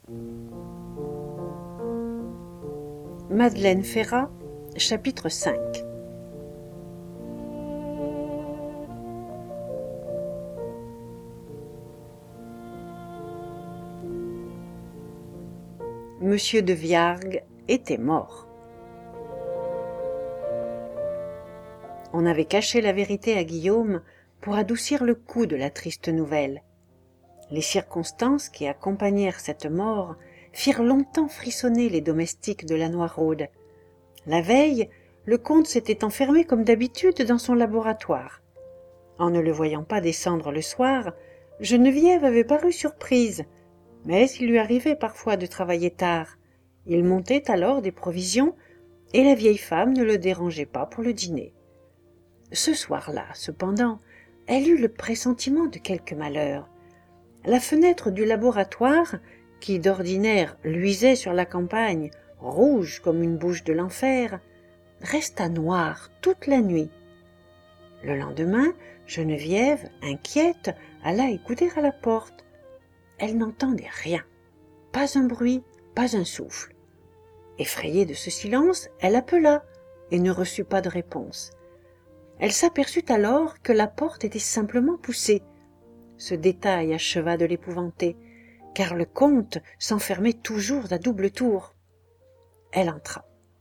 Madeleine Ferrat, chapitre 5. Monsieur de Viargues était mort. On avait caché la vérité à Guillaume pour adoucir le coup de la triste nouvelle. Les circonstances qui accompagnèrent cette mort firent longtemps frissonner les domestiques de la Noiraude. La veille, le comte s'était enfermé comme d'habitude dans son laboratoire. En ne le voyant pas descendre le soir, Geneviève avait paru surprise, mais il lui arrivait parfois de travailler tard. Il montait alors des provisions, et la vieille femme ne le dérangeait pas pour le dîner. Ce soir-là, cependant, elle eut le pressentiment de quelque malheur. La fenêtre du laboratoire, qui d'ordinaire luisait sur la campagne, rouge comme une bouche de l'enfer, resta noire toute la nuit. Le lendemain, Geneviève, inquiète, alla écouter à la porte. Elle n'entendait rien, pas un bruit, pas un souffle. Effrayée de ce silence, elle appela et ne reçut pas de réponse. Elle s'aperçut alors que la porte était simplement poussée. Ce détail acheva de l'épouvanter, car le comte s'enfermait toujours à double tour. Elle entra.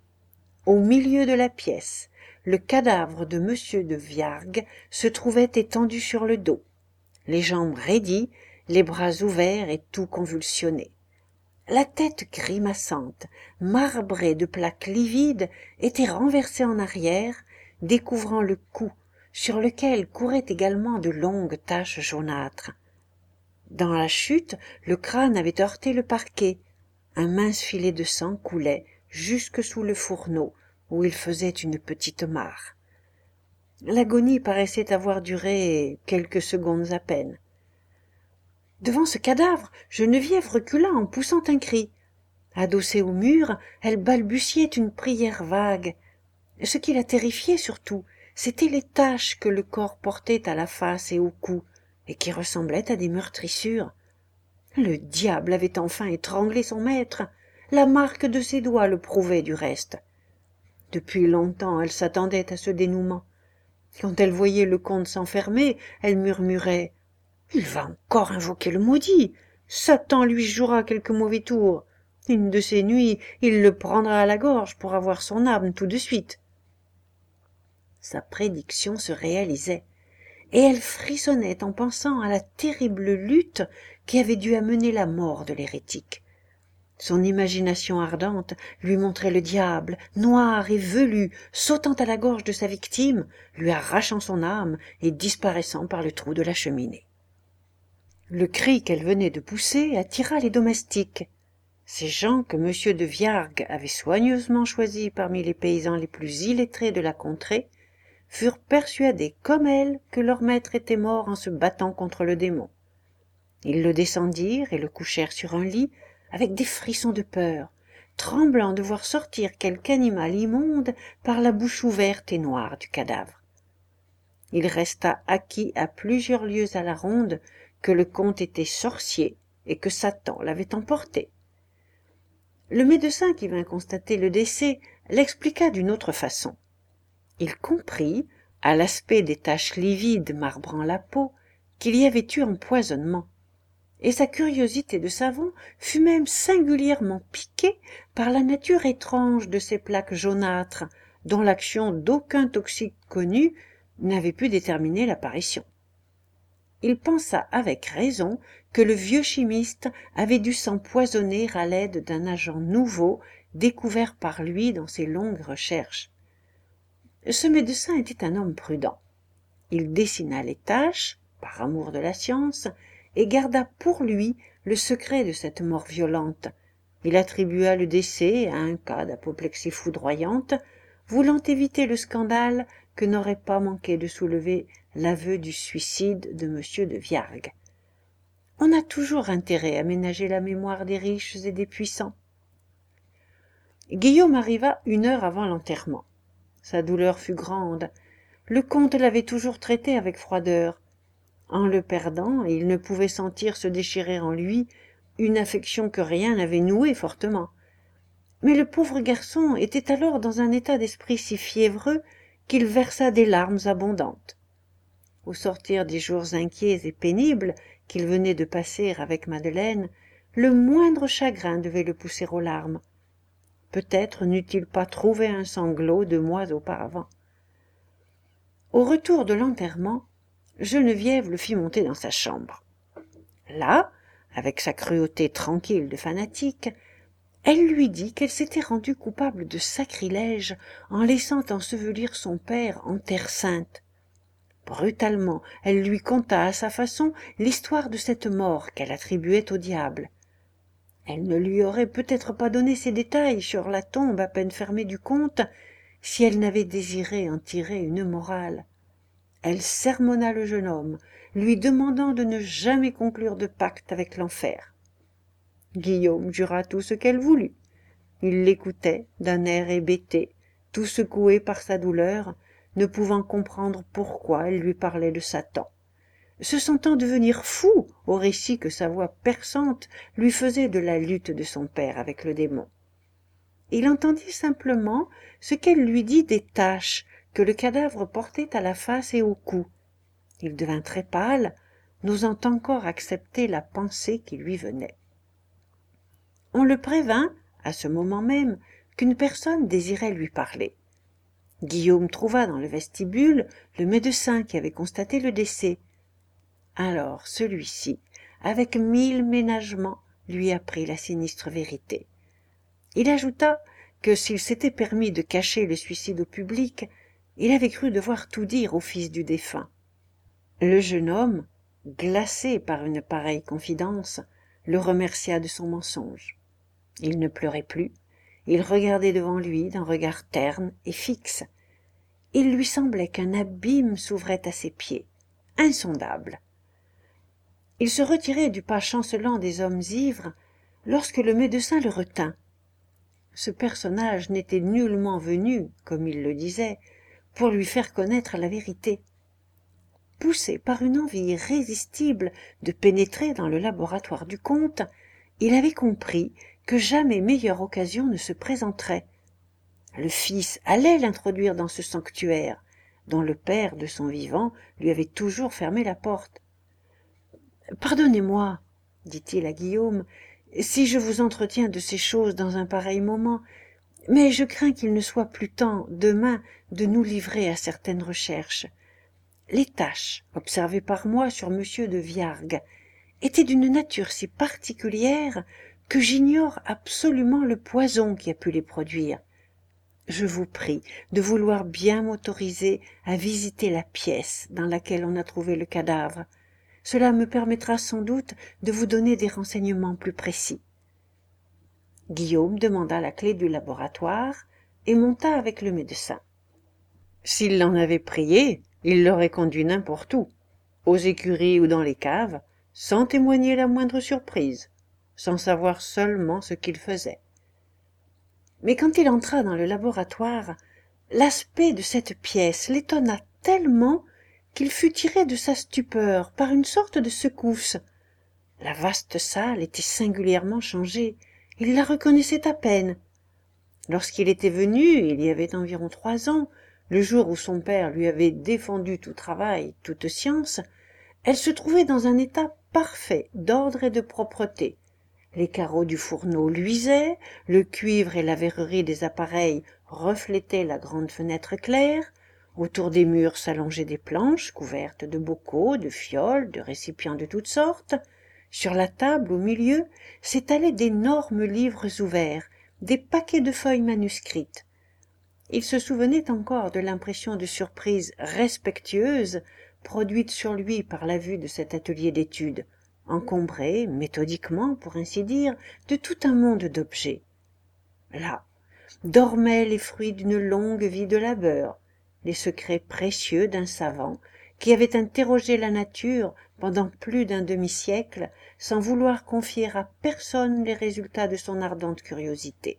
Au milieu de la pièce, le cadavre de monsieur de Viargues se trouvait étendu sur le dos, les jambes raidies, les bras ouverts et tout convulsionnés. La tête grimaçante, marbrée de plaques livides, était renversée en arrière, découvrant le cou, sur lequel couraient également de longues taches jaunâtres. Dans la chute, le crâne avait heurté le parquet. Un mince filet de sang coulait jusque sous le fourneau, où il faisait une petite mare. L'agonie paraissait avoir duré quelques secondes à peine. Devant ce cadavre, Geneviève recula en poussant un cri. Adossée au mur, elle balbutiait une prière vague. Ce qui la terrifiait surtout, c'étaient les taches que le corps portait à la face et au cou, et qui ressemblaient à des meurtrissures. Le diable avait enfin étranglé son maître. La marque de ses doigts le prouvait du reste. Depuis longtemps, elle s'attendait à ce dénouement. Quand elle voyait le comte s'enfermer, elle murmurait « Il va encore invoquer le maudit. Satan lui jouera quelque mauvais tour. Une de ces nuits, il le prendra à la gorge pour avoir son âme tout de suite. » Sa prédiction se réalisait, et elle frissonnait en pensant à la terrible lutte qui avait dû amener la mort de l'hérétique. Son imagination ardente lui montrait le diable, noir et velu, sautant à la gorge de sa victime, lui arrachant son âme et disparaissant par le trou de la cheminée. Le cri qu'elle venait de pousser attira les domestiques. Ces gens que M. de Viargues avait soigneusement choisis parmi les paysans les plus illettrés de la contrée furent persuadés comme elle que leur maître était mort en se battant contre le démon. Ils le descendirent et le couchèrent sur un lit avec des frissons de peur, tremblant de voir sortir quelque animal immonde par la bouche ouverte et noire du cadavre. Il resta acquis à plusieurs lieues à la ronde que le comte était sorcier et que Satan l'avait emporté. Le médecin qui vint constater le décès l'expliqua d'une autre façon. Il comprit, à l'aspect des taches livides marbrant la peau, qu'il y avait eu empoisonnement, et sa curiosité de savant fut même singulièrement piquée par la nature étrange de ces plaques jaunâtres, dont l'action d'aucun toxique connu n'avait pu déterminer l'apparition. Il pensa avec raison que le vieux chimiste avait dû s'empoisonner à l'aide d'un agent nouveau découvert par lui dans ses longues recherches. Ce médecin était un homme prudent. Il dessina les taches, par amour de la science, et garda pour lui le secret de cette mort violente. Il attribua le décès à un cas d'apoplexie foudroyante, voulant éviter le scandale que n'aurait pas manqué de soulever l'aveu du suicide de M. de Viargues. On a toujours intérêt à ménager la mémoire des riches et des puissants. Guillaume arriva 1 heure avant l'enterrement. Sa douleur fut grande. Le comte l'avait toujours traité avec froideur. En le perdant, il ne pouvait sentir se déchirer en lui une affection que rien n'avait nouée fortement. Mais le pauvre garçon était alors dans un état d'esprit si fiévreux qu'il versa des larmes abondantes. Au sortir des jours inquiets et pénibles qu'il venait de passer avec Madeleine, le moindre chagrin devait le pousser aux larmes. Peut-être n'eût-il pas trouvé un sanglot 2 mois auparavant. Au retour de l'enterrement, Geneviève le fit monter dans sa chambre. Là, avec sa cruauté tranquille de fanatique, elle lui dit qu'elle s'était rendue coupable de sacrilège en laissant ensevelir son père en terre sainte. Brutalement, elle lui conta à sa façon l'histoire de cette mort qu'elle attribuait au diable. Elle ne lui aurait peut-être pas donné ces détails sur la tombe à peine fermée du comte si elle n'avait désiré en tirer une morale. Elle sermonna le jeune homme, lui demandant de ne jamais conclure de pacte avec l'enfer. Guillaume jura tout ce qu'elle voulut. Il l'écoutait d'un air hébété, tout secoué par sa douleur, ne pouvant comprendre pourquoi elle lui parlait de Satan, se sentant devenir fou au récit que sa voix perçante lui faisait de la lutte de son père avec le démon. Il entendit simplement ce qu'elle lui dit des taches que le cadavre portait à la face et au cou. Il devint très pâle, n'osant encore accepter la pensée qui lui venait. On le prévint, à ce moment même, qu'une personne désirait lui parler. Guillaume trouva dans le vestibule le médecin qui avait constaté le décès. Alors celui-ci, avec 1000 ménagements, lui apprit la sinistre vérité. Il ajouta que s'il s'était permis de cacher le suicide au public, il avait cru devoir tout dire au fils du défunt. Le jeune homme, glacé par une pareille confidence, le remercia de son mensonge. Il ne pleurait plus, il regardait devant lui d'un regard terne et fixe. Il lui semblait qu'un abîme s'ouvrait à ses pieds, insondable. Il se retirait du pas chancelant des hommes ivres lorsque le médecin le retint. Ce personnage n'était nullement venu, comme il le disait, pour lui faire connaître la vérité. Poussé par une envie irrésistible de pénétrer dans le laboratoire du comte, il avait compris que jamais meilleure occasion ne se présenterait. Le fils allait l'introduire dans ce sanctuaire, dont le père, de son vivant, lui avait toujours fermé la porte. « Pardonnez-moi, dit-il à Guillaume, si je vous entretiens de ces choses dans un pareil moment, mais je crains qu'il ne soit plus temps, demain, de nous livrer à certaines recherches. Les taches observées par moi sur monsieur de Viargues étaient d'une nature si particulière que j'ignore absolument le poison qui a pu les produire. Je vous prie de vouloir bien m'autoriser à visiter la pièce dans laquelle on a trouvé le cadavre. Cela me permettra sans doute de vous donner des renseignements plus précis. » Guillaume demanda la clé du laboratoire et monta avec le médecin. S'il l'en avait prié, il l'aurait conduit n'importe où, aux écuries ou dans les caves, sans témoigner la moindre surprise, sans savoir seulement ce qu'il faisait. Mais quand il entra dans le laboratoire, l'aspect de cette pièce l'étonna tellement qu'il fut tiré de sa stupeur par une sorte de secousse. La vaste salle était singulièrement changée, il la reconnaissait à peine. Lorsqu'il était venu, il y avait environ 3 ans, le jour où son père lui avait défendu tout travail, toute science, elle se trouvait dans un état parfait d'ordre et de propreté. Les carreaux du fourneau luisaient, le cuivre et la verrerie des appareils reflétaient la grande fenêtre claire, autour des murs s'allongeaient des planches couvertes de bocaux, de fioles, de récipients de toutes sortes. Sur la table au milieu s'étalaient d'énormes livres ouverts, des paquets de feuilles manuscrites. Il se souvenait encore de l'impression de surprise respectueuse produite sur lui par la vue de cet atelier d'études, encombré, méthodiquement pour ainsi dire, de tout un monde d'objets. Là dormaient les fruits d'une longue vie de labeur, les secrets précieux d'un savant qui avait interrogé la nature pendant plus d'un demi-siècle sans vouloir confier à personne les résultats de son ardente curiosité.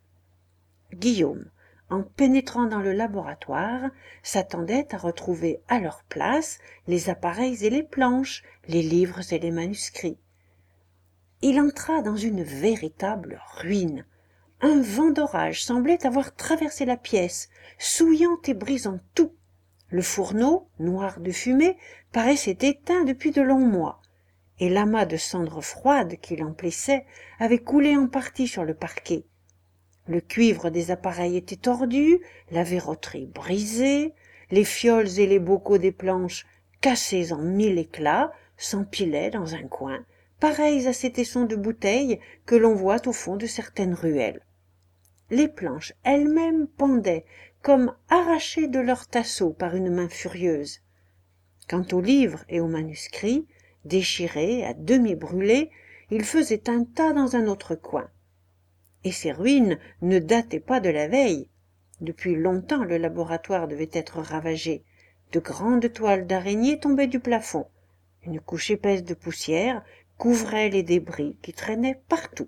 Guillaume, en pénétrant dans le laboratoire, s'attendait à retrouver à leur place les appareils et les planches, les livres et les manuscrits. il entra dans une véritable ruine. Un vent d'orage semblait avoir traversé la pièce, souillant et brisant tout. Le fourneau, noir de fumée, paraissait éteint depuis de longs mois, et l'amas de cendres froides qui l'emplissait avait coulé en partie sur le parquet. Le cuivre des appareils était tordu, la verroterie brisée, les fioles et les bocaux des planches, cassés en mille éclats, s'empilaient dans un coin, pareils à ces tessons de bouteilles que l'on voit au fond de certaines ruelles. Les planches elles-mêmes pendaient, comme arrachées de leur tasseau par une main furieuse. Quant aux livres et aux manuscrits, déchirés, à demi brûlés, ils faisaient un tas dans un autre coin. Et ces ruines ne dataient pas de la veille. Depuis longtemps le laboratoire devait être ravagé. De grandes toiles d'araignées tombaient du plafond. Une couche épaisse de poussière couvrait les débris qui traînaient partout.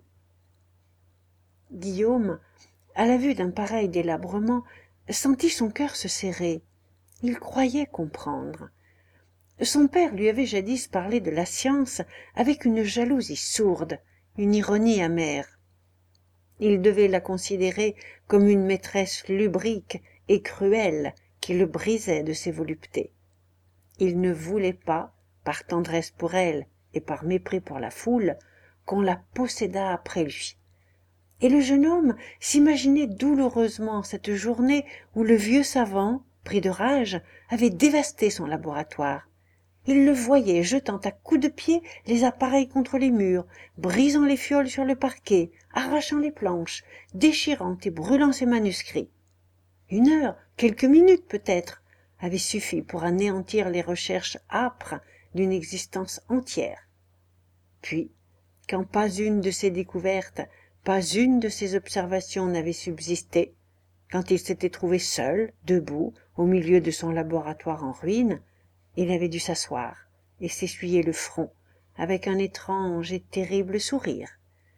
Guillaume, à la vue d'un pareil délabrement, sentit son cœur se serrer. Il croyait comprendre. Son père lui avait jadis parlé de la science avec une jalousie sourde, une ironie amère. Il devait la considérer comme une maîtresse lubrique et cruelle qui le brisait de ses voluptés. Il ne voulait pas, par tendresse pour elle et par mépris pour la foule, qu'on la possédât après lui. Et le jeune homme s'imaginait douloureusement cette journée où le vieux savant, pris de rage, avait dévasté son laboratoire. Il le voyait jetant à coups de pied les appareils contre les murs, brisant les fioles sur le parquet, arrachant les planches, déchirant et brûlant ses manuscrits. 1 heure, quelques minutes peut-être, avaient suffi pour anéantir les recherches âpres d'une existence entière. Puis, quand pas une de ses découvertes, pas une de ses observations n'avait subsisté, quand il s'était trouvé seul, debout, au milieu de son laboratoire en ruine, il avait dû s'asseoir et s'essuyer le front avec un étrange et terrible sourire.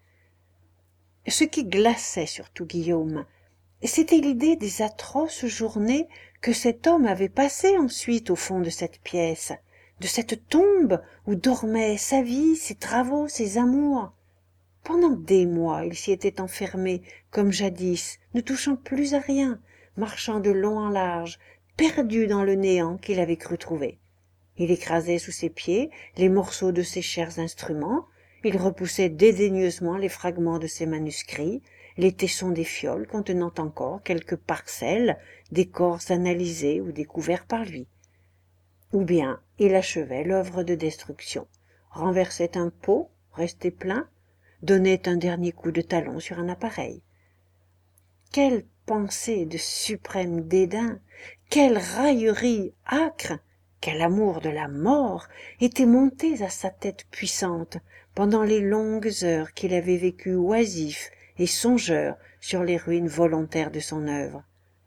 Ce qui glaçait surtout Guillaume, c'était l'idée des atroces journées que cet homme avait passées ensuite au fond de cette pièce, de cette tombe où dormaient sa vie, ses travaux, ses amours. Pendant des mois, il s'y était enfermé, comme jadis, ne touchant plus à rien, marchant de long en large, perdu dans le néant qu'il avait cru trouver. Il écrasait sous ses pieds les morceaux de ses chers instruments, il repoussait dédaigneusement les fragments de ses manuscrits, les tessons des fioles contenant encore quelques parcelles des corps analysés ou découverts par lui. Ou bien il achevait l'œuvre de destruction, renversait un pot, resté plein, donnait un dernier coup de talon sur un appareil. Quelle pensée de suprême dédain, quelle raillerie âcre, quel amour de la mort étaient montés à sa tête puissante pendant les longues heures qu'il avait vécues oisif et songeur sur les ruines volontaires de son œuvre.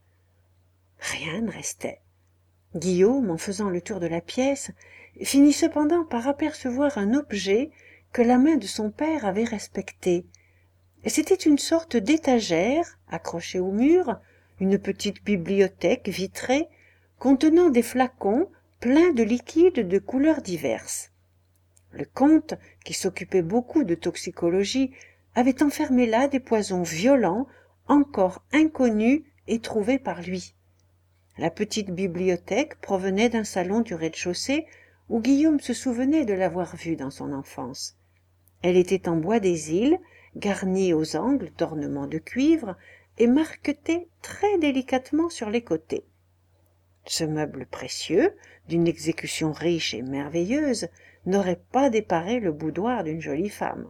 Rien ne restait. Guillaume, en faisant le tour de la pièce, finit cependant par apercevoir un objet que la main de son père avait respecté. C'était une sorte d'étagère accrochée au mur, une petite bibliothèque vitrée contenant des flacons pleins de liquides de couleurs diverses. Le comte, qui s'occupait beaucoup de toxicologie, avait enfermé là des poisons violents, encore inconnus et trouvés par lui. La petite bibliothèque provenait d'un salon du rez-de-chaussée où Guillaume se souvenait de l'avoir vue dans son enfance. Elle était en bois des îles, garnie aux angles d'ornements de cuivre et marquetée très délicatement sur les côtés. Ce meuble précieux, d'une exécution riche et merveilleuse, n'aurait pas déparé le boudoir d'une jolie femme.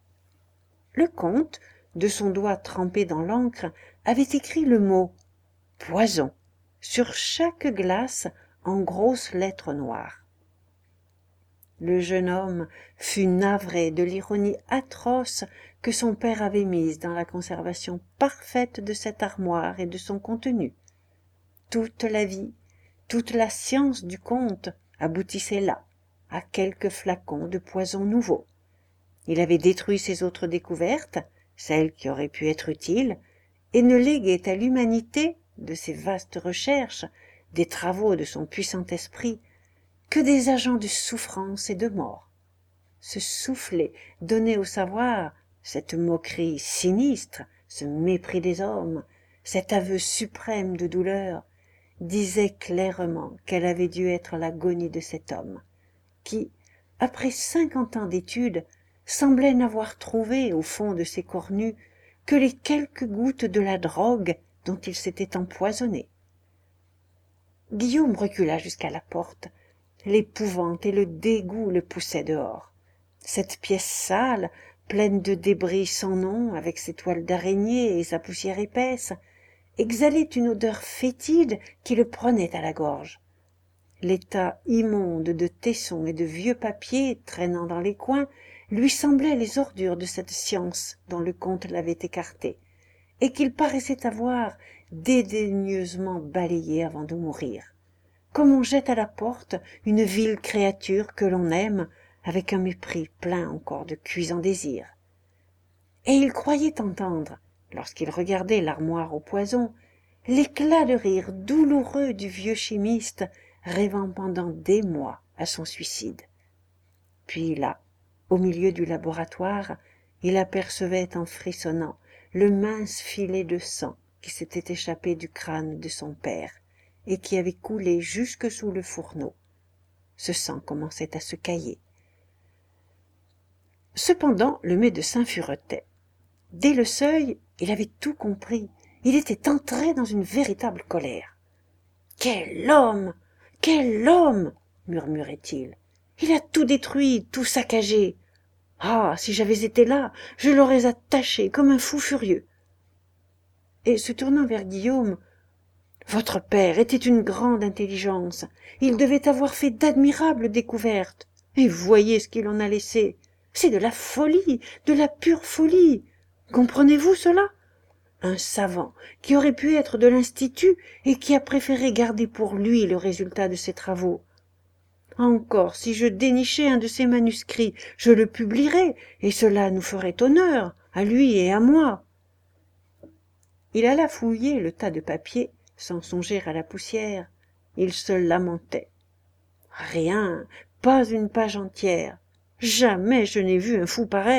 Le comte, de son doigt trempé dans l'encre, avait écrit le mot « poison » sur chaque glace en grosses lettres noires. Le jeune homme fut navré de l'ironie atroce que son père avait mise dans la conservation parfaite de cette armoire et de son contenu. Toute la vie, toute la science du comte aboutissait là, à quelques flacons de poison nouveau. Il avait détruit ses autres découvertes, celles qui auraient pu être utiles, et ne léguait à l'humanité, de ses vastes recherches, des travaux de son puissant esprit, que des agents de souffrance et de mort. ce soufflet donné au savoir, cette moquerie sinistre, ce mépris des hommes, cet aveu suprême de douleur, disaient clairement qu'elle avait dû être l'agonie de cet homme, qui, après 50 ans d'études, semblait n'avoir trouvé, au fond de ses cornues, que les quelques gouttes de la drogue dont il s'était empoisonné. Guillaume recula jusqu'à la porte. L'épouvante et le dégoût le poussaient dehors. Cette pièce sale, pleine de débris sans nom, avec ses toiles d'araignée et sa poussière épaisse, exhalait une odeur fétide qui le prenait à la gorge. L'état immonde de tessons et de vieux papiers traînant dans les coins lui semblaient les ordures de cette science dont le comte l'avait écarté, et qu'il paraissait avoir dédaigneusement balayé avant de mourir, comme on jette à la porte une vile créature que l'on aime avec un mépris plein encore de cuisant désir. Et il croyait entendre, lorsqu'il regardait l'armoire au poison, l'éclat de rire douloureux du vieux chimiste rêvant pendant des mois à son suicide. Puis là, au milieu du laboratoire, il apercevait en frissonnant le mince filet de sang qui s'était échappé du crâne de son père et qui avait coulé jusque sous le fourneau. Ce sang commençait à se cailler. Cependant, le médecin furetait. Dès le seuil, il avait tout compris. Il était entré dans une véritable colère. « Quel homme! Quel homme !» murmurait-il. « Il a tout détruit, tout saccagé. Ah, si j'avais été là, je l'aurais attaché comme un fou furieux. » Et se tournant vers Guillaume, « Votre père était une grande intelligence. Il devait avoir fait d'admirables découvertes. Et voyez ce qu'il en a laissé. C'est de la folie, de la pure folie. Comprenez-vous cela ? Un savant qui aurait pu être de l'Institut et qui a préféré garder pour lui le résultat de ses travaux. Encore, si je dénichais un de ses manuscrits, je le publierais, et cela nous ferait honneur, à lui et à moi. » Il alla fouiller le tas de papiers, sans songer à la poussière. Il se lamentait. « Rien, pas une page entière. Jamais je n'ai vu un fou pareil. »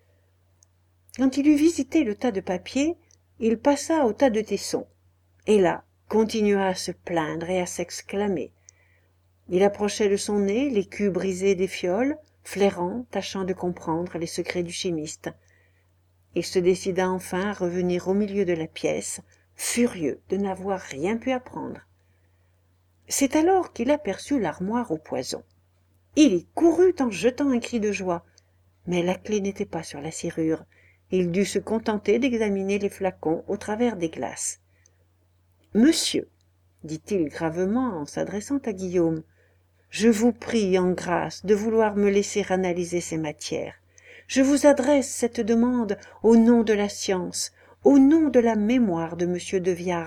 Quand il eut visité le tas de papiers, il passa au tas de tessons, et là continua à se plaindre et à s'exclamer. Il approchait de son nez l'écu brisé des fioles, flairant, tâchant de comprendre les secrets du chimiste. Il se décida enfin à revenir au milieu de la pièce, furieux de n'avoir rien pu apprendre. C'est alors qu'il aperçut l'armoire au poison. Il y courut en jetant un cri de joie, mais la clé n'était pas sur la serrure. Il dut se contenter d'examiner les flacons au travers des glaces. « Monsieur, » dit-il gravement en s'adressant à Guillaume, « je vous prie en grâce de vouloir me laisser analyser ces matières. Je vous adresse cette demande au nom de la science, au nom de la mémoire de M. de Viargues. »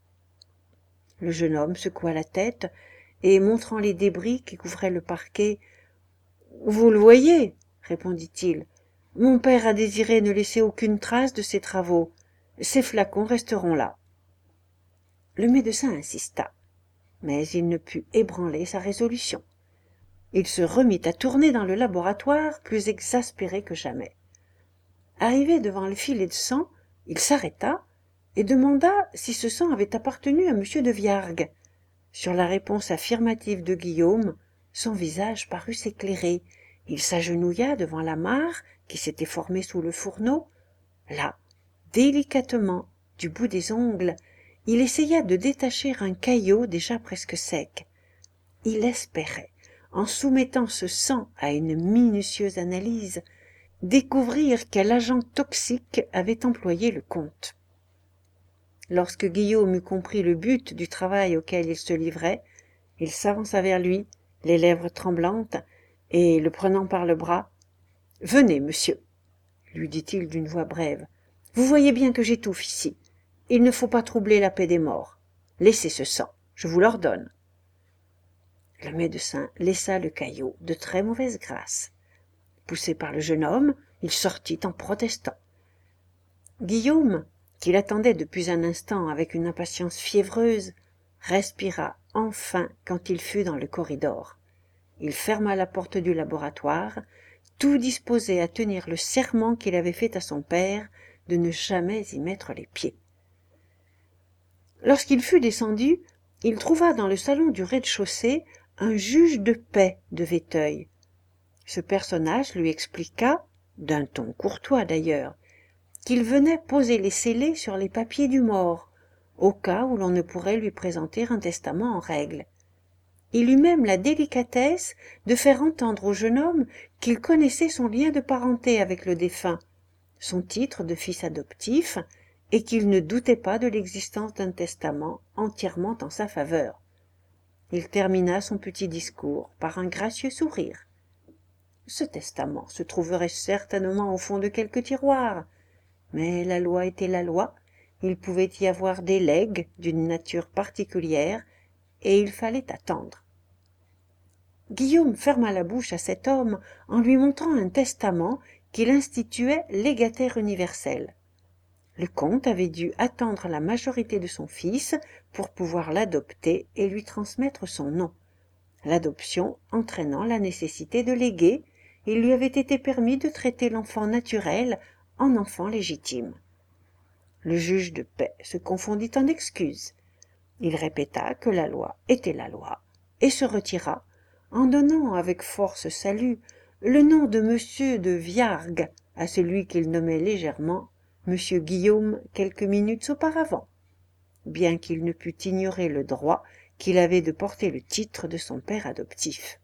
Le jeune homme secoua la tête et, montrant les débris qui couvraient le parquet, « Vous le voyez, répondit-il, mon père a désiré ne laisser aucune trace de ses travaux. Ces flacons resteront là. » Le médecin insista, mais il ne put ébranler sa résolution. Il se remit à tourner dans le laboratoire, plus exaspéré que jamais. Arrivé devant le filet de sang, il s'arrêta et demanda si ce sang avait appartenu à M. de Viargues. Sur la réponse affirmative de Guillaume, son visage parut s'éclairer. Il s'agenouilla devant la mare qui s'était formée sous le fourneau. Là, délicatement, du bout des ongles, il essaya de détacher un caillot déjà presque sec. Il espérait, en soumettant ce sang à une minutieuse analyse, découvrir quel agent toxique avait employé le comte. Lorsque Guillaume eut compris le but du travail auquel il se livrait, il s'avança vers lui, les lèvres tremblantes, et, le prenant par le bras, « Venez, monsieur, » lui dit-il d'une voix brève. « Vous voyez bien que j'étouffe ici. Il ne faut pas troubler la paix des morts. Laissez ce sang, je vous l'ordonne. » Le médecin laissa le caillot de très mauvaise grâce. Poussé par le jeune homme, il sortit en protestant. Guillaume, qui l'attendait depuis un instant avec une impatience fiévreuse, respira enfin quand il fut dans le corridor. Il ferma la porte du laboratoire, tout disposé à tenir le serment qu'il avait fait à son père de ne jamais y mettre les pieds. Lorsqu'il fut descendu, il trouva dans le salon du rez-de-chaussée un juge de paix de Véteuil. Ce personnage lui expliqua, d'un ton courtois d'ailleurs, qu'il venait poser les scellés sur les papiers du mort, au cas où l'on ne pourrait lui présenter un testament en règle. Il eut même la délicatesse de faire entendre au jeune homme qu'il connaissait son lien de parenté avec le défunt, son titre de fils adoptif, et qu'il ne doutait pas de l'existence d'un testament entièrement en sa faveur. Il termina son petit discours par un gracieux sourire. Ce testament se trouverait certainement au fond de quelque tiroir, mais la loi était la loi, il pouvait y avoir des legs d'une nature particulière, et il fallait attendre. Guillaume ferma la bouche à cet homme en lui montrant un testament qu'il instituait légataire universel. Le comte avait dû attendre la majorité de son fils pour pouvoir l'adopter et lui transmettre son nom. L'adoption entraînant la nécessité de léguer, il lui avait été permis de traiter l'enfant naturel en enfant légitime. Le juge de paix se confondit en excuses. Il répéta que la loi était la loi et se retira, en donnant avec force salut le nom de monsieur de Viargues à celui qu'il nommait légèrement monsieur Guillaume quelques minutes auparavant, bien qu'il ne pût ignorer le droit qu'il avait de porter le titre de son père adoptif.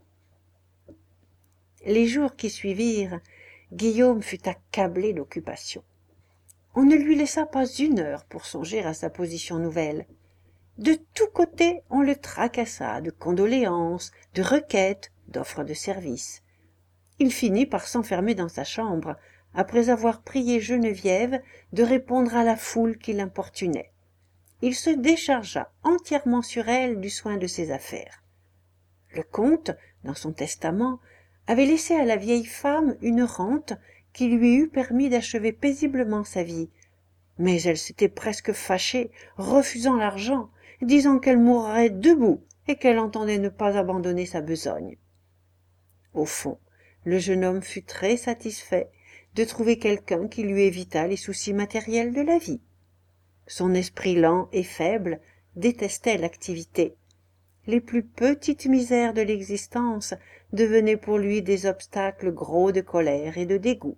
Les jours qui suivirent, Guillaume fut accablé d'occupation. On ne lui laissa pas une heure pour songer à sa position nouvelle. De tous côtés on le tracassa de condoléances, de requêtes, d'offres de service. Il finit par s'enfermer dans sa chambre, après avoir prié Geneviève de répondre à la foule qui l'importunait. Il se déchargea entièrement sur elle du soin de ses affaires. Le comte, dans son testament, avait laissé à la vieille femme une rente qui lui eût permis d'achever paisiblement sa vie, mais elle s'était presque fâchée, refusant l'argent, disant qu'elle mourrait debout et qu'elle entendait ne pas abandonner sa besogne. Au fond, le jeune homme fut très satisfait de trouver quelqu'un qui lui évitât les soucis matériels de la vie. Son esprit lent et faible détestait l'activité. Les plus petites misères de l'existence devenaient pour lui des obstacles gros de colère et de dégoût.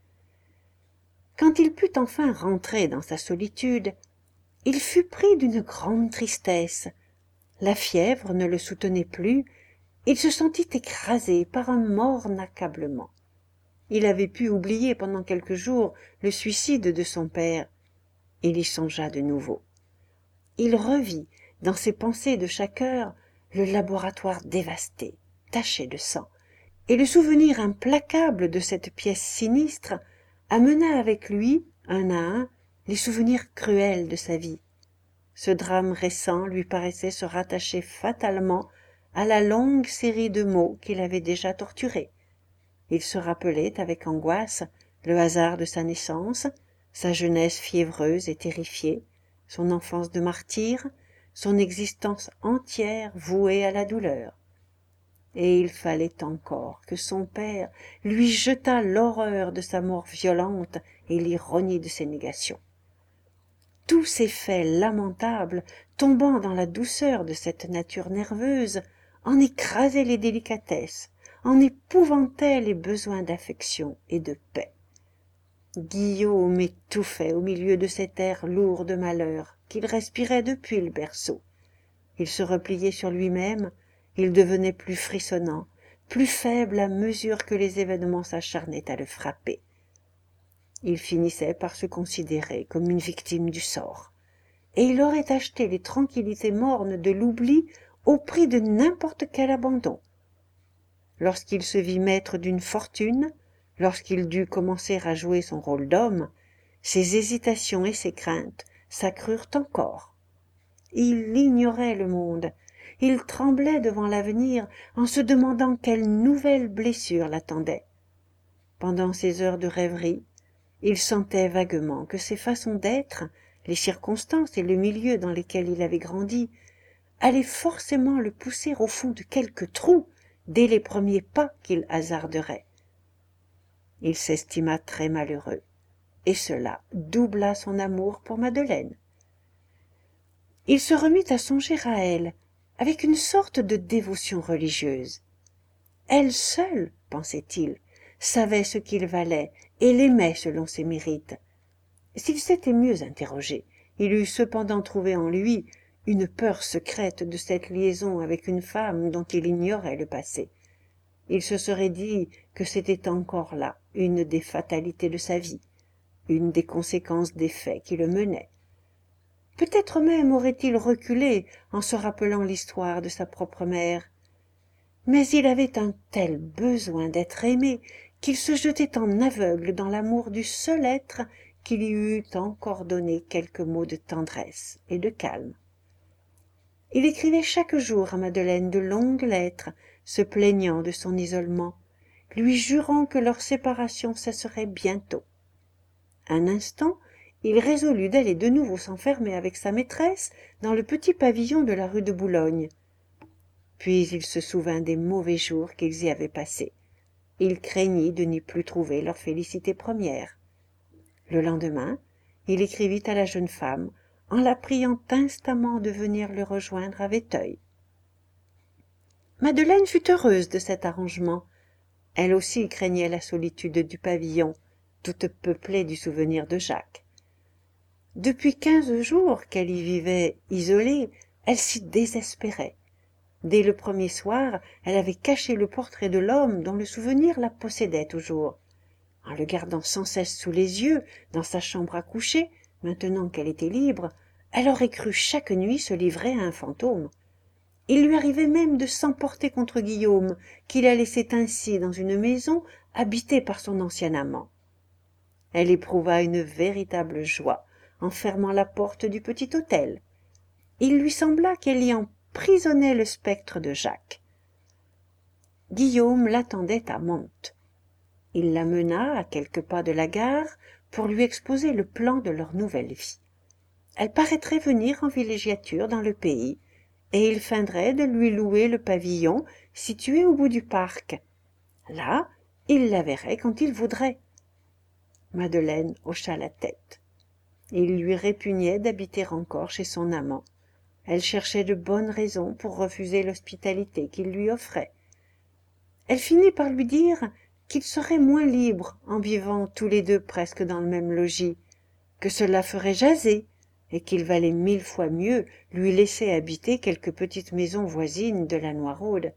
Quand il put enfin rentrer dans sa solitude, il fut pris d'une grande tristesse. La fièvre ne le soutenait plus, il se sentit écrasé par un morne accablement. Il avait pu oublier pendant quelques jours le suicide de son père. Il y songea de nouveau. Il revit, dans ses pensées de chaque heure, le laboratoire dévasté, taché de sang, et le souvenir implacable de cette pièce sinistre amena avec lui, un à un, les souvenirs cruels de sa vie. Ce drame récent lui paraissait se rattacher fatalement à la longue série de maux qu'il avait déjà torturés. Il se rappelait avec angoisse le hasard de sa naissance, sa jeunesse fiévreuse et terrifiée, son enfance de martyr, son existence entière vouée à la douleur. Et il fallait encore que son père lui jetât l'horreur de sa mort violente et l'ironie de ses négations. Tous ces faits lamentables, tombant dans la douceur de cette nature nerveuse, en écrasaient les délicatesses, en épouvantaient les besoins d'affection et de paix. Guillaume étouffait au milieu de cet air lourd de malheur qu'il respirait depuis le berceau. Il se repliait sur lui-même, il devenait plus frissonnant, plus faible à mesure que les événements s'acharnaient à le frapper. Il finissait par se considérer comme une victime du sort, et il aurait acheté les tranquillités mornes de l'oubli au prix de n'importe quel abandon. Lorsqu'il se vit maître d'une fortune, lorsqu'il dut commencer à jouer son rôle d'homme, ses hésitations et ses craintes s'accrurent encore. Il ignorait le monde, il tremblait devant l'avenir en se demandant quelle nouvelle blessure l'attendait. Pendant ces heures de rêverie, il sentait vaguement que ses façons d'être, les circonstances et le milieu dans lesquels il avait grandi, allaient forcément le pousser au fond de quelque trou dès les premiers pas qu'il hasarderait. Il s'estima très malheureux, et cela doubla son amour pour Madeleine. Il se remit à songer à elle, avec une sorte de dévotion religieuse. Elle seule, pensait-il, savait ce qu'il valait et l'aimait selon ses mérites. S'il s'était mieux interrogé, il eût cependant trouvé en lui une peur secrète de cette liaison avec une femme dont il ignorait le passé. Il se serait dit que c'était encore là une des fatalités de sa vie, une des conséquences des faits qui le menaient. Peut-être même aurait-il reculé en se rappelant l'histoire de sa propre mère. Mais il avait un tel besoin d'être aimé qu'il se jetait en aveugle dans l'amour du seul être qui lui eût encore donné quelques mots de tendresse et de calme. Il écrivait chaque jour à Madeleine de longues lettres, se plaignant de son isolement, lui jurant que leur séparation cesserait bientôt. Un instant, il résolut d'aller de nouveau s'enfermer avec sa maîtresse dans le petit pavillon de la rue de Boulogne. Puis il se souvint des mauvais jours qu'ils y avaient passés. Il craignit de n'y plus trouver leur félicité première. Le lendemain, il écrivit à la jeune femme en la priant instamment de venir le rejoindre à Vétheuil. Madeleine fut heureuse de cet arrangement. Elle aussi craignait la solitude du pavillon, toute peuplée du souvenir de Jacques. Depuis 15 jours qu'elle y vivait isolée, elle s'y désespérait. Dès le premier soir, elle avait caché le portrait de l'homme dont le souvenir la possédait toujours. En le gardant sans cesse sous les yeux, dans sa chambre à coucher, maintenant qu'elle était libre, elle aurait cru chaque nuit se livrer à un fantôme. Il lui arrivait même de s'emporter contre Guillaume, qui la laissait ainsi dans une maison habitée par son ancien amant. Elle éprouva une véritable joie en fermant la porte du petit hôtel. Il lui sembla qu'elle y emprisonnait le spectre de Jacques. Guillaume l'attendait à Mantes. Il la mena à quelques pas de la gare pour lui exposer le plan de leur nouvelle vie. Elle paraîtrait venir en villégiature dans le pays, et il feindrait de lui louer le pavillon situé au bout du parc. Là, il la verrait quand il voudrait. Madeleine hocha la tête. Il lui répugnait d'habiter encore chez son amant. Elle cherchait de bonnes raisons pour refuser l'hospitalité qu'il lui offrait. Elle finit par lui dire qu'ils seraient moins libres en vivant tous les deux presque dans le même logis, que cela ferait jaser, et qu'il valait 1000 fois mieux lui laisser habiter quelques petites maisons voisines de la Noiraude.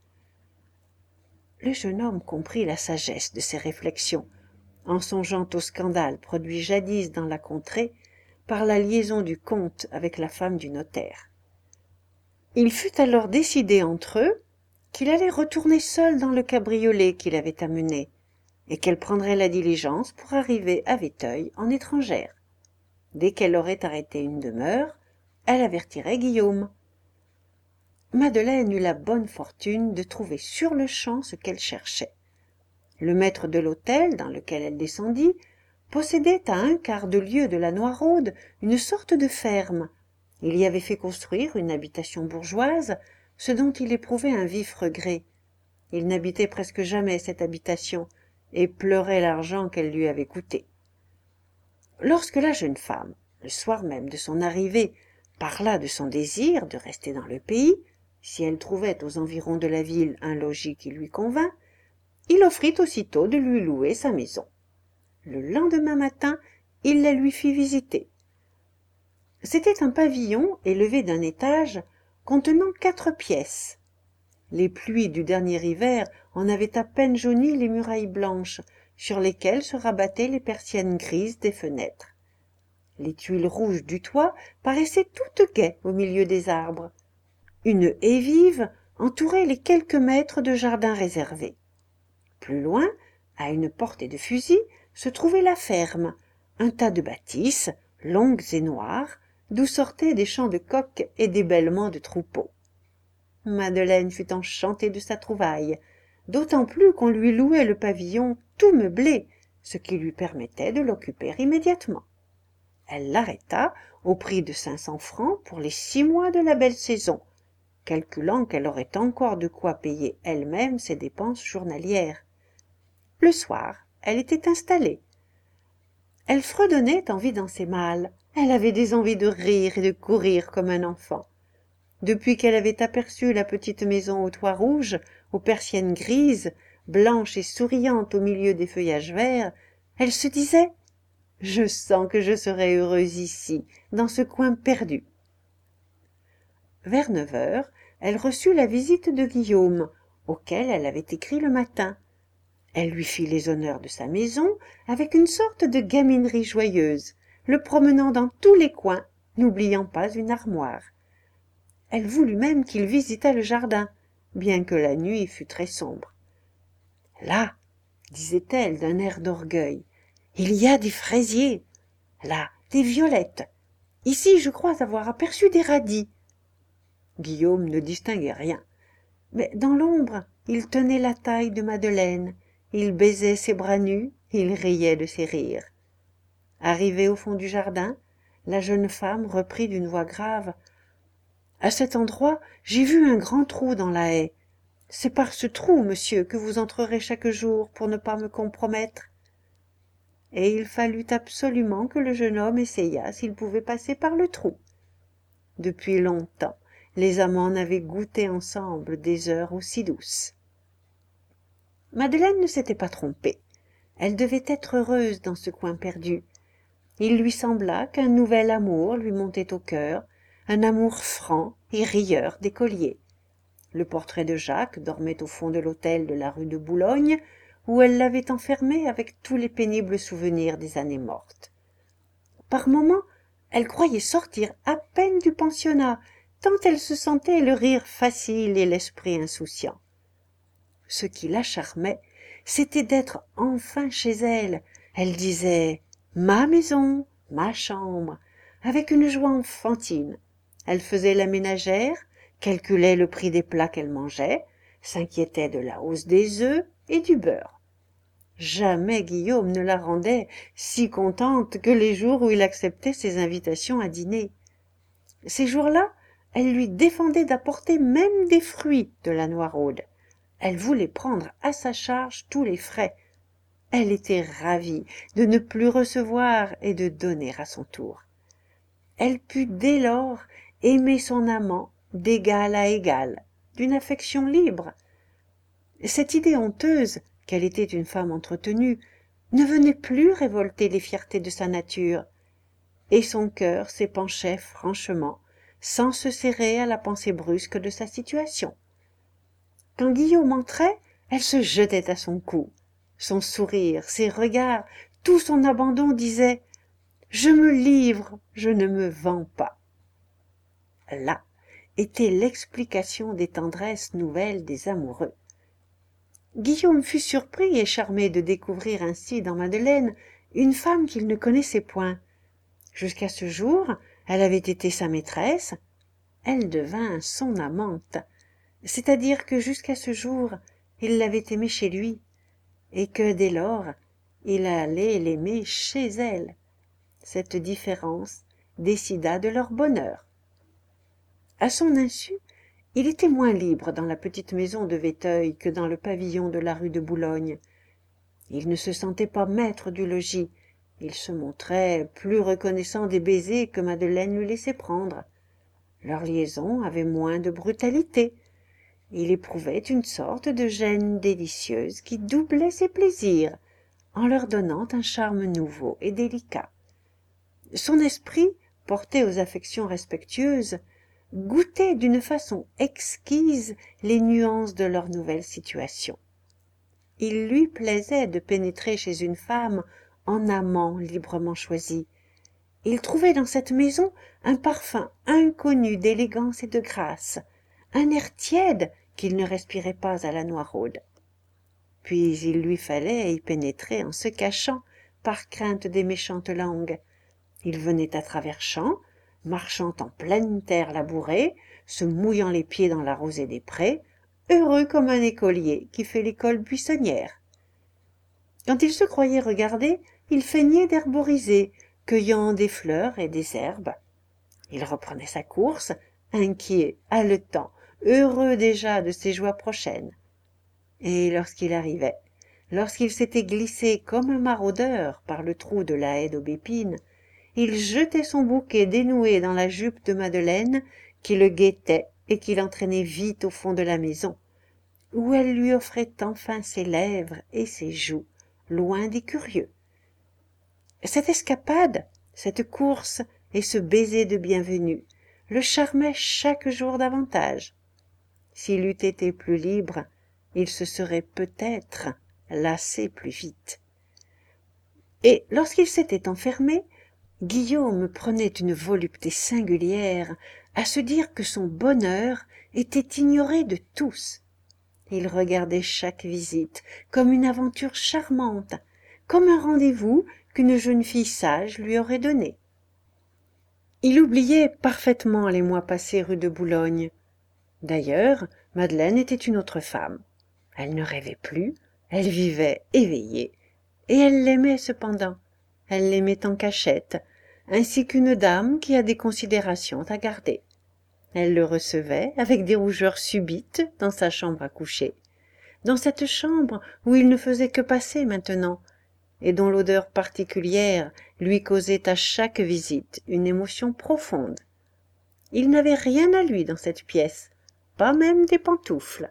Le jeune homme comprit la sagesse de ces réflexions, en songeant au scandale produit jadis dans la contrée par la liaison du comte avec la femme du notaire. Il fut alors décidé entre eux qu'il allait retourner seul dans le cabriolet qu'il avait amené, et qu'elle prendrait la diligence pour arriver à Vétheuil en étrangère. Dès qu'elle aurait arrêté une demeure, elle avertirait Guillaume. Madeleine eut la bonne fortune de trouver sur-le-champ ce qu'elle cherchait. Le maître de l'hôtel dans lequel elle descendit possédait à 1/4 de lieue de la Noiraude une sorte de ferme. Il y avait fait construire une habitation bourgeoise, ce dont il éprouvait un vif regret. Il n'habitait presque jamais cette habitation et pleurait l'argent qu'elle lui avait coûté. Lorsque la jeune femme, le soir même de son arrivée, parla de son désir de rester dans le pays, si elle trouvait aux environs de la ville un logis qui lui convint, il offrit aussitôt de lui louer sa maison. Le lendemain matin, il la lui fit visiter. C'était un pavillon élevé d'un étage contenant 4 pièces. Les pluies du dernier hiver en avaient à peine jauni les murailles blanches, sur lesquelles se rabattaient les persiennes grises des fenêtres. Les tuiles rouges du toit paraissaient toutes gaies au milieu des arbres. Une haie vive entourait les quelques mètres de jardin réservé. Plus loin, à une portée de fusil, se trouvait la ferme, un tas de bâtisses, longues et noires, d'où sortaient des chants de coqs et des bêlements de troupeaux. Madeleine fut enchantée de sa trouvaille, d'autant plus qu'on lui louait le pavillon tout meublé, ce qui lui permettait de l'occuper immédiatement. Elle l'arrêta au prix de 500 francs pour les 6 mois de la belle saison, calculant qu'elle aurait encore de quoi payer elle-même ses dépenses journalières. Le soir, elle était installée. Elle fredonnait en vie dans ses malles. Elle avait des envies de rire et de courir comme un enfant. Depuis qu'elle avait aperçu la petite maison au toit rouge, aux persiennes grises, blanche et souriante au milieu des feuillages verts, elle se disait « Je sens que je serai heureuse ici, dans ce coin perdu. » Vers 9 heures, elle reçut la visite de Guillaume, auquel elle avait écrit le matin. Elle lui fit les honneurs de sa maison avec une sorte de gaminerie joyeuse, le promenant dans tous les coins, n'oubliant pas une armoire. Elle voulut même qu'il visitât le jardin, bien que la nuit fût très sombre. « Là, disait-elle d'un air d'orgueil, il y a des fraisiers, là, des violettes. Ici, je crois avoir aperçu des radis. » Guillaume ne distinguait rien, mais dans l'ombre, il tenait la taille de Madeleine, il baisait ses bras nus, il riait de ses rires. Arrivée au fond du jardin, la jeune femme reprit d'une voix grave. « À cet endroit, j'ai vu un grand trou dans la haie. C'est par ce trou, monsieur, que vous entrerez chaque jour pour ne pas me compromettre. » Et il fallut absolument que le jeune homme essayât s'il pouvait passer par le trou. Depuis longtemps, les amants n'avaient goûté ensemble des heures aussi douces. Madeleine ne s'était pas trompée. Elle devait être heureuse dans ce coin perdu. Il lui sembla qu'un nouvel amour lui montait au cœur, un amour franc et rieur d'écolier. Le portrait de Jacques dormait au fond de l'hôtel de la rue de Boulogne, où elle l'avait enfermé avec tous les pénibles souvenirs des années mortes. Par moments, elle croyait sortir à peine du pensionnat, tant elle se sentait le rire facile et l'esprit insouciant. Ce qui la charmait, c'était d'être enfin chez elle. Elle disait « ma maison, ma chambre », avec une joie enfantine. Elle faisait la ménagère, calculait le prix des plats qu'elle mangeait, s'inquiétait de la hausse des œufs et du beurre. Jamais Guillaume ne la rendait si contente que les jours où il acceptait ses invitations à dîner. Ces jours-là, elle lui défendait d'apporter même des fruits de la Noiraude. Elle voulait prendre à sa charge tous les frais. Elle était ravie de ne plus recevoir et de donner à son tour. Elle put dès lors aimer son amant d'égal à égal, d'une affection libre. Cette idée honteuse qu'elle était une femme entretenue ne venait plus révolter les fiertés de sa nature, et son cœur s'épanchait franchement, sans se serrer à la pensée brusque de sa situation. Quand Guillaume entrait, elle se jetait à son cou. Son sourire, ses regards, tout son abandon disait « Je me livre, je ne me vends pas ». Là était l'explication des tendresses nouvelles des amoureux. Guillaume fut surpris et charmé de découvrir ainsi dans Madeleine une femme qu'il ne connaissait point. Jusqu'à ce jour, elle avait été sa maîtresse, elle devint son amante, c'est-à-dire que jusqu'à ce jour, il l'avait aimée chez lui, et que dès lors, il allait l'aimer chez elle. Cette différence décida de leur bonheur. À son insu, il était moins libre dans la petite maison de Véteuil que dans le pavillon de la rue de Boulogne. Il ne se sentait pas maître du logis. Il se montrait plus reconnaissant des baisers que Madeleine lui laissait prendre. Leur liaison avait moins de brutalité. Il éprouvait une sorte de gêne délicieuse qui doublait ses plaisirs, en leur donnant un charme nouveau et délicat. Son esprit, porté aux affections respectueuses, goûtait d'une façon exquise les nuances de leur nouvelle situation. Il lui plaisait de pénétrer chez une femme en amant librement choisi. Il trouvait dans cette maison un parfum inconnu d'élégance et de grâce, un air tiède qu'il ne respirait pas à la Noiraude. Puis il lui fallait y pénétrer en se cachant, par crainte des méchantes langues. Il venait à travers champs, marchant en pleine terre labourée, se mouillant les pieds dans la rosée des prés, heureux comme un écolier qui fait l'école buissonnière. Quand il se croyait regardé, il feignait d'herboriser, cueillant des fleurs et des herbes. Il reprenait sa course, inquiet, haletant, heureux déjà de ses joies prochaines. Et lorsqu'il arrivait, lorsqu'il s'était glissé comme un maraudeur par le trou de la haie d'aubépine, il jetait son bouquet dénoué dans la jupe de Madeleine, qui le guettait et qui l'entraînait vite au fond de la maison, où elle lui offrait enfin ses lèvres et ses joues, loin des curieux. Cette escapade, cette course et ce baiser de bienvenue le charmaient chaque jour davantage. S'il eût été plus libre, il se serait peut-être lassé plus vite. Et lorsqu'il s'était enfermé, Guillaume prenait une volupté singulière à se dire que son bonheur était ignoré de tous. Il regardait chaque visite comme une aventure charmante, comme un rendez-vous qu'une jeune fille sage lui aurait donné. Il oubliait parfaitement les mois passés rue de Boulogne. D'ailleurs, Madeleine était une autre femme. Elle ne rêvait plus, elle vivait éveillée, et elle l'aimait cependant. Elle l'aimait en cachette, ainsi qu'une dame qui a des considérations à garder. Elle le recevait avec des rougeurs subites dans sa chambre à coucher, dans cette chambre où il ne faisait que passer maintenant, et dont l'odeur particulière lui causait à chaque visite une émotion profonde. Il n'avait rien à lui dans cette pièce, pas même des pantoufles.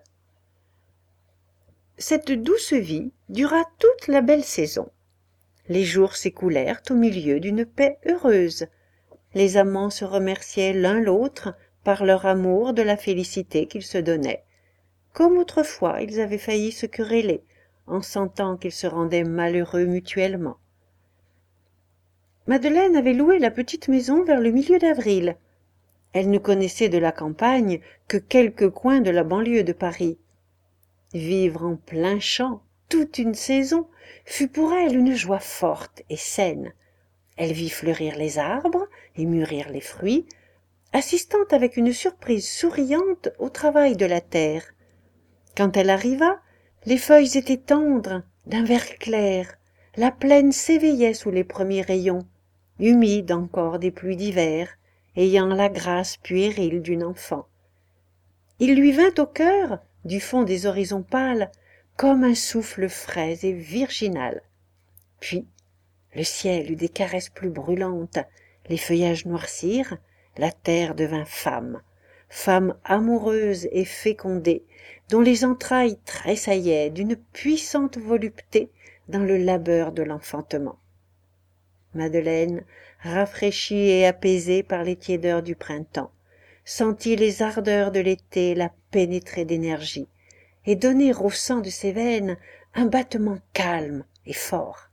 Cette douce vie dura toute la belle saison. Les jours s'écoulèrent au milieu d'une paix heureuse. Les amants se remerciaient l'un l'autre par leur amour de la félicité qu'ils se donnaient. Comme autrefois ils avaient failli se quereller, en sentant qu'ils se rendaient malheureux mutuellement. Madeleine avait loué la petite maison vers le milieu d'avril. Elle ne connaissait de la campagne que quelques coins de la banlieue de Paris. Vivre en plein champ toute une saison fut pour elle une joie forte et saine. Elle vit fleurir les arbres et mûrir les fruits, assistant avec une surprise souriante au travail de la terre. Quand elle arriva, les feuilles étaient tendres, d'un vert clair, la plaine s'éveillait sous les premiers rayons, humide encore des pluies d'hiver, ayant la grâce puérile d'une enfant. Il lui vint au cœur, du fond des horizons pâles, comme un souffle frais et virginal. Puis, le ciel eut des caresses plus brûlantes, les feuillages noircirent, la terre devint femme, femme amoureuse et fécondée, dont les entrailles tressaillaient d'une puissante volupté dans le labeur de l'enfantement. Madeleine, rafraîchie et apaisée par les tiédeurs du printemps, sentit les ardeurs de l'été la pénétrer d'énergie et donner au sang de ses veines un battement calme et fort.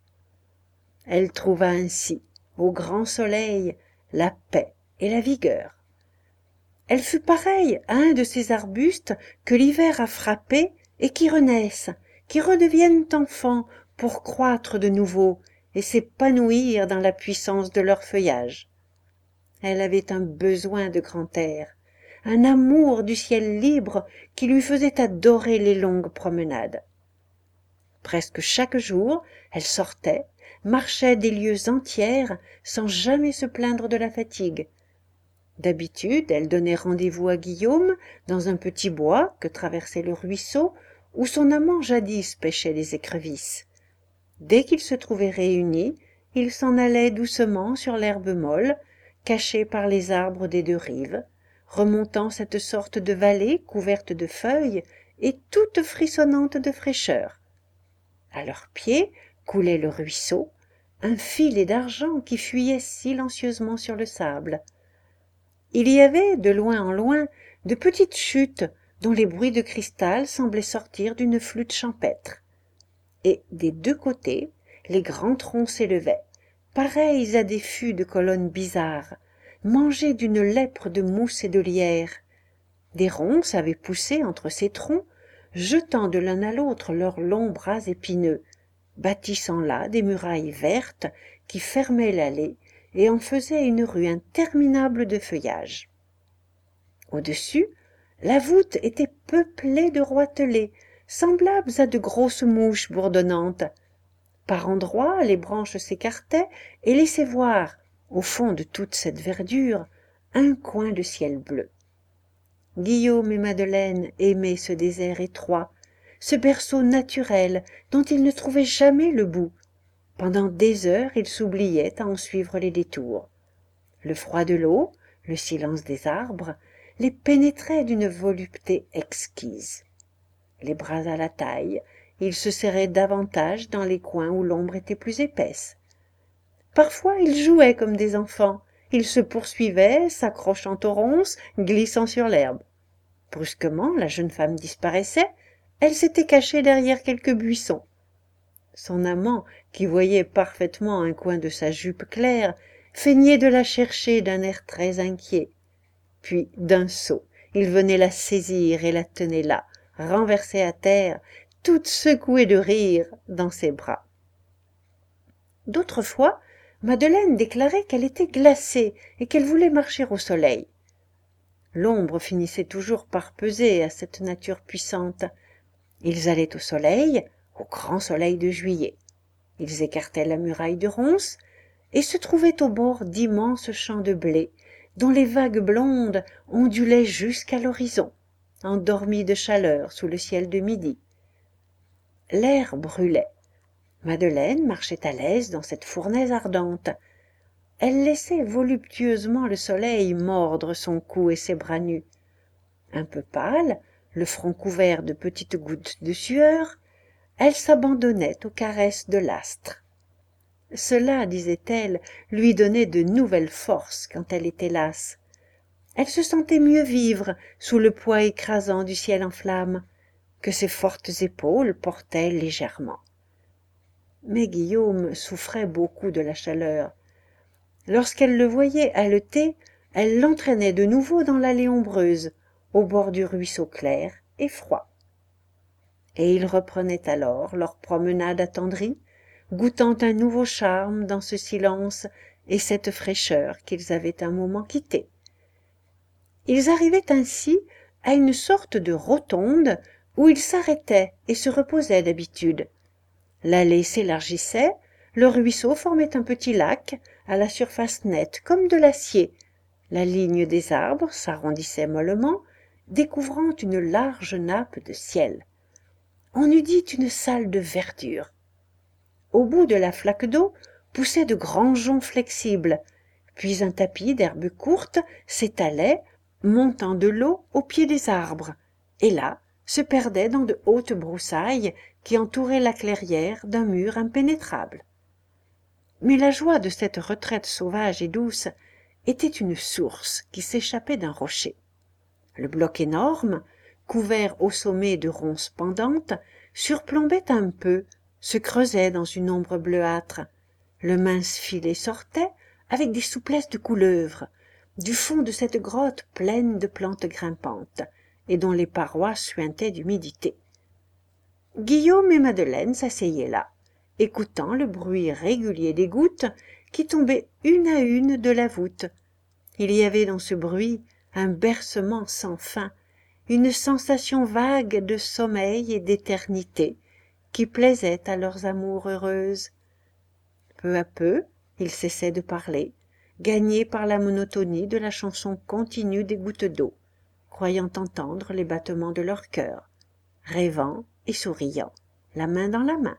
Elle trouva ainsi, au grand soleil, la paix et la vigueur. Elle fut pareille à un de ces arbustes que l'hiver a frappés et qui renaissent, qui redeviennent enfants pour croître de nouveau et s'épanouir dans la puissance de leur feuillage. Elle avait un besoin de grand air, un amour du ciel libre qui lui faisait adorer les longues promenades. Presque chaque jour, elle sortait, marchait des lieues entières sans jamais se plaindre de la fatigue. D'habitude, elle donnait rendez-vous à Guillaume dans un petit bois que traversait le ruisseau où son amant jadis pêchait les écrevisses. Dès qu'ils se trouvaient réunis, ils s'en allaient doucement sur l'herbe molle, cachée par les arbres des deux rives, remontant cette sorte de vallée couverte de feuilles et toute frissonnante de fraîcheur. À leurs pieds coulait le ruisseau, un filet d'argent qui fuyait silencieusement sur le sable. Il y avait, de loin en loin, de petites chutes dont les bruits de cristal semblaient sortir d'une flûte champêtre. Et des deux côtés, les grands troncs s'élevaient, pareils à des fûts de colonnes bizarres, mangés d'une lèpre de mousse et de lierre. Des ronces avaient poussé entre ces troncs, jetant de l'un à l'autre leurs longs bras épineux, bâtissant là des murailles vertes qui fermaient l'allée et en faisaient une rue interminable de feuillage. Au-dessus, la voûte était peuplée de roitelets, semblables à de grosses mouches bourdonnantes. Par endroits, les branches s'écartaient et laissaient voir, au fond de toute cette verdure, un coin de ciel bleu. Guillaume et Madeleine aimaient ce désert étroit, ce berceau naturel dont ils ne trouvaient jamais le bout. Pendant des heures, ils s'oubliaient à en suivre les détours. Le froid de l'eau, le silence des arbres, les pénétraient d'une volupté exquise. Les bras à la taille, ils se serraient davantage dans les coins où l'ombre était plus épaisse. Parfois ils jouaient comme des enfants, ils se poursuivaient, s'accrochant aux ronces, glissant sur l'herbe. Brusquement, la jeune femme disparaissait, elle s'était cachée derrière quelques buissons. Son amant, qui voyait parfaitement un coin de sa jupe claire, feignait de la chercher d'un air très inquiet. Puis, d'un saut, il venait la saisir et la tenait là, renversée à terre, toute secouée de rire, dans ses bras. D'autres fois, Madeleine déclarait qu'elle était glacée et qu'elle voulait marcher au soleil. L'ombre finissait toujours par peser à cette nature puissante. Ils allaient au soleil, au grand soleil de juillet. Ils écartaient la muraille de ronces et se trouvaient au bord d'immenses champs de blé, dont les vagues blondes ondulaient jusqu'à l'horizon, endormies de chaleur sous le ciel de midi. L'air brûlait. Madeleine marchait à l'aise dans cette fournaise ardente. Elle laissait voluptueusement le soleil mordre son cou et ses bras nus. Un peu pâle, le front couvert de petites gouttes de sueur, elle s'abandonnait aux caresses de l'astre. Cela, disait-elle, lui donnait de nouvelles forces quand elle était lasse. Elle se sentait mieux vivre sous le poids écrasant du ciel en flammes, que ses fortes épaules portaient légèrement. Mais Guillaume souffrait beaucoup de la chaleur. Lorsqu'elle le voyait haleter, elle l'entraînait de nouveau dans l'allée ombreuse, au bord du ruisseau clair et froid. Et ils reprenaient alors leur promenade attendrie, goûtant un nouveau charme dans ce silence et cette fraîcheur qu'ils avaient un moment quittés. Ils arrivaient ainsi à une sorte de rotonde où ils s'arrêtaient et se reposaient d'habitude. L'allée s'élargissait, le ruisseau formait un petit lac à la surface nette comme de l'acier. La ligne des arbres s'arrondissait mollement, découvrant une large nappe de ciel. On eût dit une salle de verdure. Au bout de la flaque d'eau poussaient de grands joncs flexibles, puis un tapis d'herbes courtes s'étalait, montant de l'eau au pied des arbres, et là se perdait dans de hautes broussailles qui entouraient la clairière d'un mur impénétrable. Mais la joie de cette retraite sauvage et douce était une source qui s'échappait d'un rocher. Le bloc énorme, couvert au sommet de ronces pendantes, surplombait un peu, se creusait dans une ombre bleuâtre. Le mince filet sortait, avec des souplesses de couleuvre, du fond de cette grotte pleine de plantes grimpantes, et dont les parois suintaient d'humidité. Guillaume et Madeleine s'asseyaient là, écoutant le bruit régulier des gouttes qui tombaient une à une de la voûte. Il y avait dans ce bruit un bercement sans fin, une sensation vague de sommeil et d'éternité qui plaisait à leurs amours heureuses. Peu à peu, ils cessaient de parler, gagnés par la monotonie de la chanson continue des gouttes d'eau, croyant entendre les battements de leur cœur, rêvant et souriant, la main dans la main.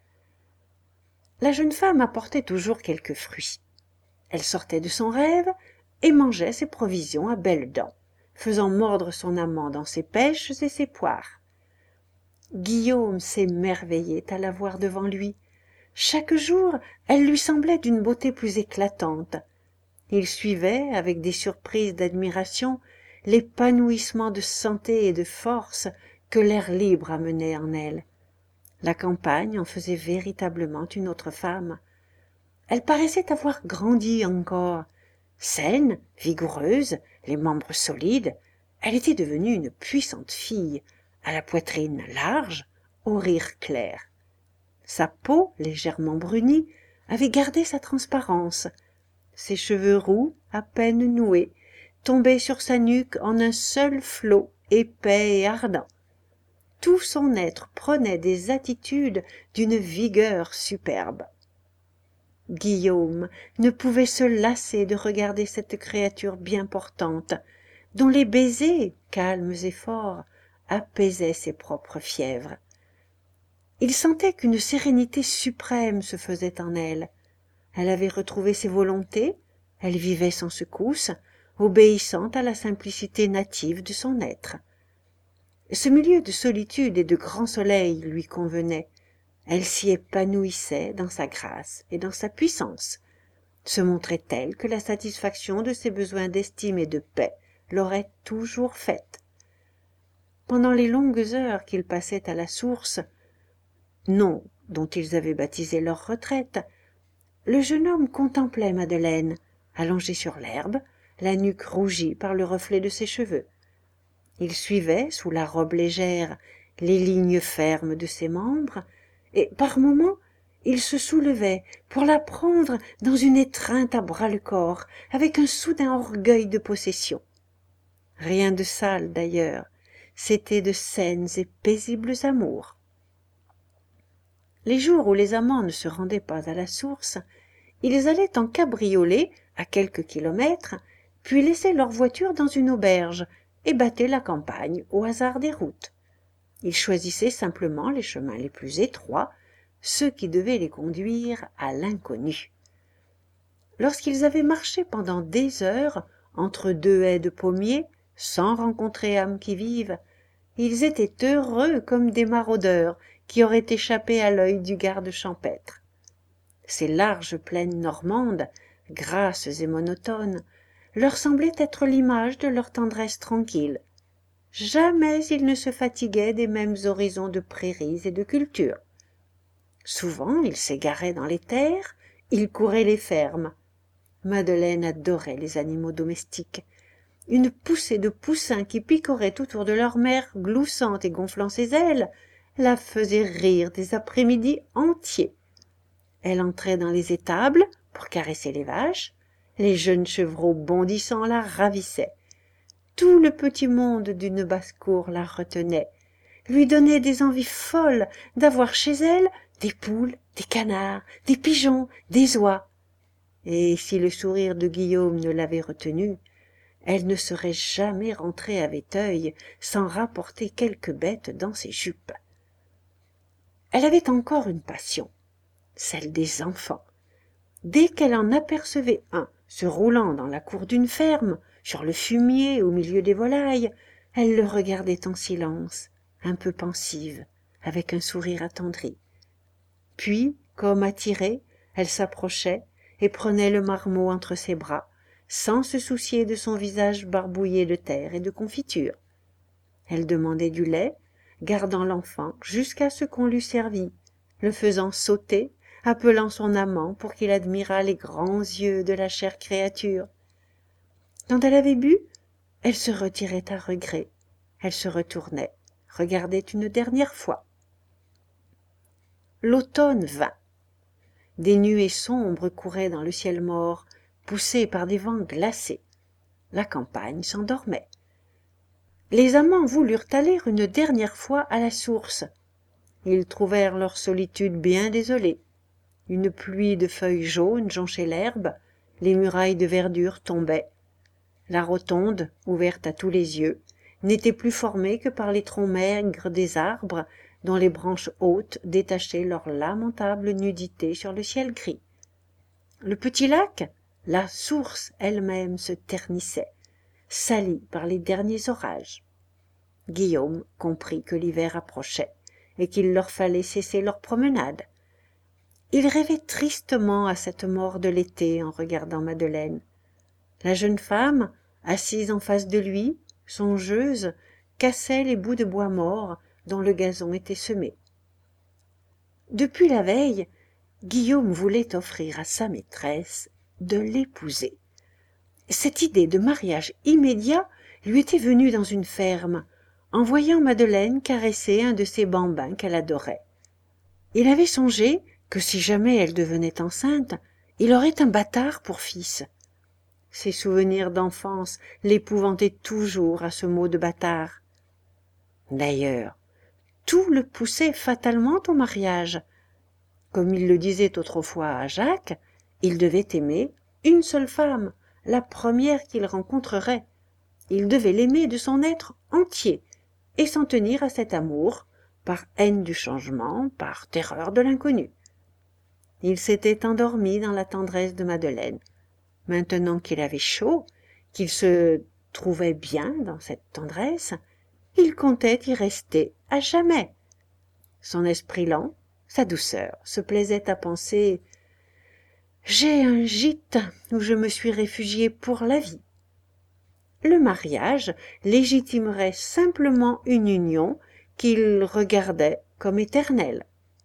La jeune femme apportait toujours quelques fruits. Elle sortait de son rêve et mangeait ses provisions à belles dents, faisant mordre son amant dans ses pêches et ses poires. Guillaume s'émerveillait à la voir devant lui. Chaque jour, elle lui semblait d'une beauté plus éclatante. Il suivait, avec des surprises d'admiration, l'épanouissement de santé et de force que l'air libre amenait en elle. La campagne en faisait véritablement une autre femme. Elle paraissait avoir grandi encore. Saine, vigoureuse, les membres solides, elle était devenue une puissante fille, à la poitrine large, au rire clair. Sa peau, légèrement brunie, avait gardé sa transparence. Ses cheveux roux, à peine noués, tombaient sur sa nuque en un seul flot épais et ardent. Tout son être prenait des attitudes d'une vigueur superbe. Guillaume ne pouvait se lasser de regarder cette créature bien portante, dont les baisers, calmes et forts, apaisaient ses propres fièvres. Il sentait qu'une sérénité suprême se faisait en elle. Elle avait retrouvé ses volontés, elle vivait sans secousse, obéissant à la simplicité native de son être. Ce milieu de solitude et de grand soleil lui convenait. Elle s'y épanouissait dans sa grâce et dans sa puissance. Se montrait telle que la satisfaction de ses besoins d'estime et de paix l'aurait toujours faite. Pendant les longues heures qu'ils passaient à la source, nom dont ils avaient baptisé leur retraite, le jeune homme contemplait Madeleine, allongée sur l'herbe, la nuque rougie par le reflet de ses cheveux. Il suivait, sous la robe légère, les lignes fermes de ses membres, et par moments il se soulevait pour la prendre dans une étreinte à bras-le-corps, avec un soudain orgueil de possession. Rien de sale d'ailleurs, c'étaient de saines et paisibles amours. Les jours où les amants ne se rendaient pas à la source, ils allaient en cabriolet à quelques kilomètres, puis laissaient leur voiture dans une auberge et battaient la campagne au hasard des routes. Ils choisissaient simplement les chemins les plus étroits, ceux qui devaient les conduire à l'inconnu. Lorsqu'ils avaient marché pendant des heures entre deux haies de pommiers, sans rencontrer âme qui vive, ils étaient heureux comme des maraudeurs qui auraient échappé à l'œil du garde champêtre. Ces larges plaines normandes, grasses et monotones, leur semblaient être l'image de leur tendresse tranquille. Jamais ils ne se fatiguaient des mêmes horizons de prairies et de cultures. Souvent ils s'égaraient dans les terres, ils couraient les fermes. Madeleine adorait les animaux domestiques. Une poussée de poussins qui picoraient autour de leur mère, gloussant et gonflant ses ailes, la faisait rire des après-midi entiers. Elle entrait dans les étables pour caresser les vaches, les jeunes chevreaux bondissants la ravissaient. Tout le petit monde d'une basse-cour la retenait, lui donnait des envies folles d'avoir chez elle des poules, des canards, des pigeons, des oies. Et si le sourire de Guillaume ne l'avait retenue, elle ne serait jamais rentrée à Véteuil sans rapporter quelques bêtes dans ses jupes. Elle avait encore une passion, celle des enfants. Dès qu'elle en apercevait un se roulant dans la cour d'une ferme, sur le fumier au milieu des volailles, elle le regardait en silence, un peu pensive, avec un sourire attendri. Puis, comme attirée, elle s'approchait et prenait le marmot entre ses bras, sans se soucier de son visage barbouillé de terre et de confiture. Elle demandait du lait, gardant l'enfant jusqu'à ce qu'on l'eût servi, le faisant sauter, appelant son amant pour qu'il admirât les grands yeux de la chère créature. Quand elle avait bu, elle se retirait à regret, elle se retournait, regardait une dernière fois. L'automne vint. Des nuées sombres couraient dans le ciel mort, poussées par des vents glacés. La campagne s'endormait. Les amants voulurent aller une dernière fois à la source. Ils trouvèrent leur solitude bien désolée. Une pluie de feuilles jaunes jonchait l'herbe, les murailles de verdure tombaient. La rotonde, ouverte à tous les yeux, n'était plus formée que par les troncs maigres des arbres dont les branches hautes détachaient leur lamentable nudité sur le ciel gris. Le petit lac, la source elle-même se ternissait, salie par les derniers orages. Guillaume comprit que l'hiver approchait et qu'il leur fallait cesser leur promenade. Il rêvait tristement à cette mort de l'été en regardant Madeleine. La jeune femme, assise en face de lui, songeuse, cassait les bouts de bois morts dont le gazon était semé. Depuis la veille, Guillaume voulait offrir à sa maîtresse de l'épouser. Cette idée de mariage immédiat lui était venue dans une ferme, en voyant Madeleine caresser un de ces bambins qu'elle adorait. Il avait songé que si jamais elle devenait enceinte, il aurait un bâtard pour fils. Ses souvenirs d'enfance l'épouvantaient toujours à ce mot de bâtard. D'ailleurs, tout le poussait fatalement au mariage. Comme il le disait autrefois à Jacques, il devait aimer une seule femme, la première qu'il rencontrerait. Il devait l'aimer de son être entier et s'en tenir à cet amour, par haine du changement, par terreur de l'inconnu. Il s'était endormi dans la tendresse de Madeleine. Maintenant qu'il avait chaud, qu'il se trouvait bien dans cette tendresse, il comptait y rester à jamais. Son esprit lent, sa douceur, se plaisait à penser « J'ai un gîte où je me suis réfugié pour la vie ». Le mariage légitimerait simplement une union qu'il regardait comme éternelle.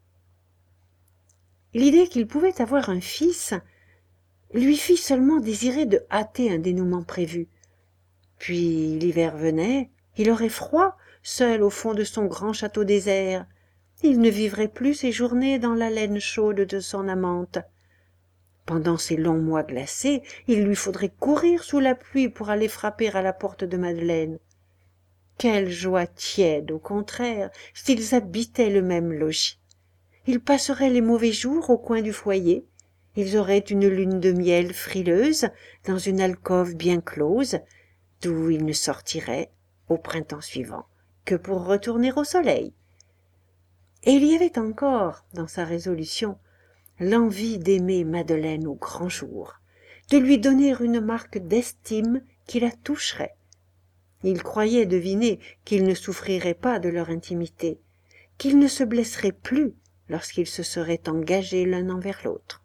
L'idée qu'il pouvait avoir un fils lui fit seulement désirer de hâter un dénouement prévu. Puis l'hiver venait, il aurait froid, seul au fond de son grand château désert. Il ne vivrait plus ses journées dans la laine chaude de son amante. Pendant ces longs mois glacés, il lui faudrait courir sous la pluie pour aller frapper à la porte de Madeleine. Quelle joie tiède, au contraire, s'ils habitaient le même logis. Ils passeraient les mauvais jours au coin du foyer, ils auraient une lune de miel frileuse dans une alcôve bien close, d'où ils ne sortiraient, au printemps suivant, que pour retourner au soleil. Et il y avait encore, dans sa résolution, l'envie d'aimer Madeleine au grand jour, de lui donner une marque d'estime qui la toucherait. Il croyait deviner qu'ils ne souffriraient pas de leur intimité, qu'ils ne se blesseraient plus lorsqu'ils se seraient engagés l'un envers l'autre.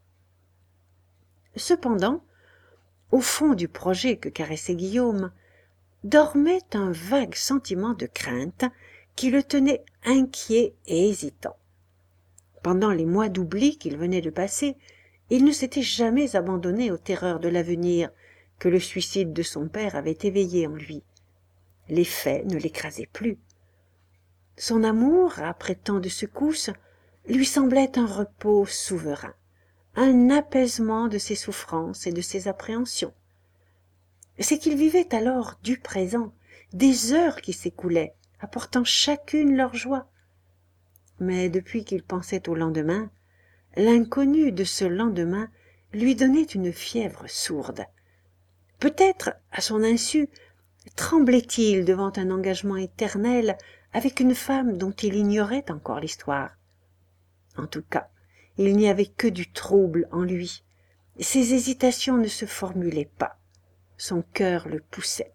Cependant, au fond du projet que caressait Guillaume, dormait un vague sentiment de crainte qui le tenait inquiet et hésitant. Pendant les mois d'oubli qu'il venait de passer, il ne s'était jamais abandonné aux terreurs de l'avenir que le suicide de son père avait éveillées en lui. Les faits ne l'écrasaient plus. Son amour, après tant de secousses, lui semblait un repos souverain, un apaisement de ses souffrances et de ses appréhensions. C'est qu'il vivait alors du présent, des heures qui s'écoulaient, apportant chacune leur joie. Mais depuis qu'il pensait au lendemain, l'inconnu de ce lendemain lui donnait une fièvre sourde. Peut-être, à son insu, tremblait-il devant un engagement éternel avec une femme dont il ignorait encore l'histoire. En tout cas, il n'y avait que du trouble en lui. Ses hésitations ne se formulaient pas. Son cœur le poussait.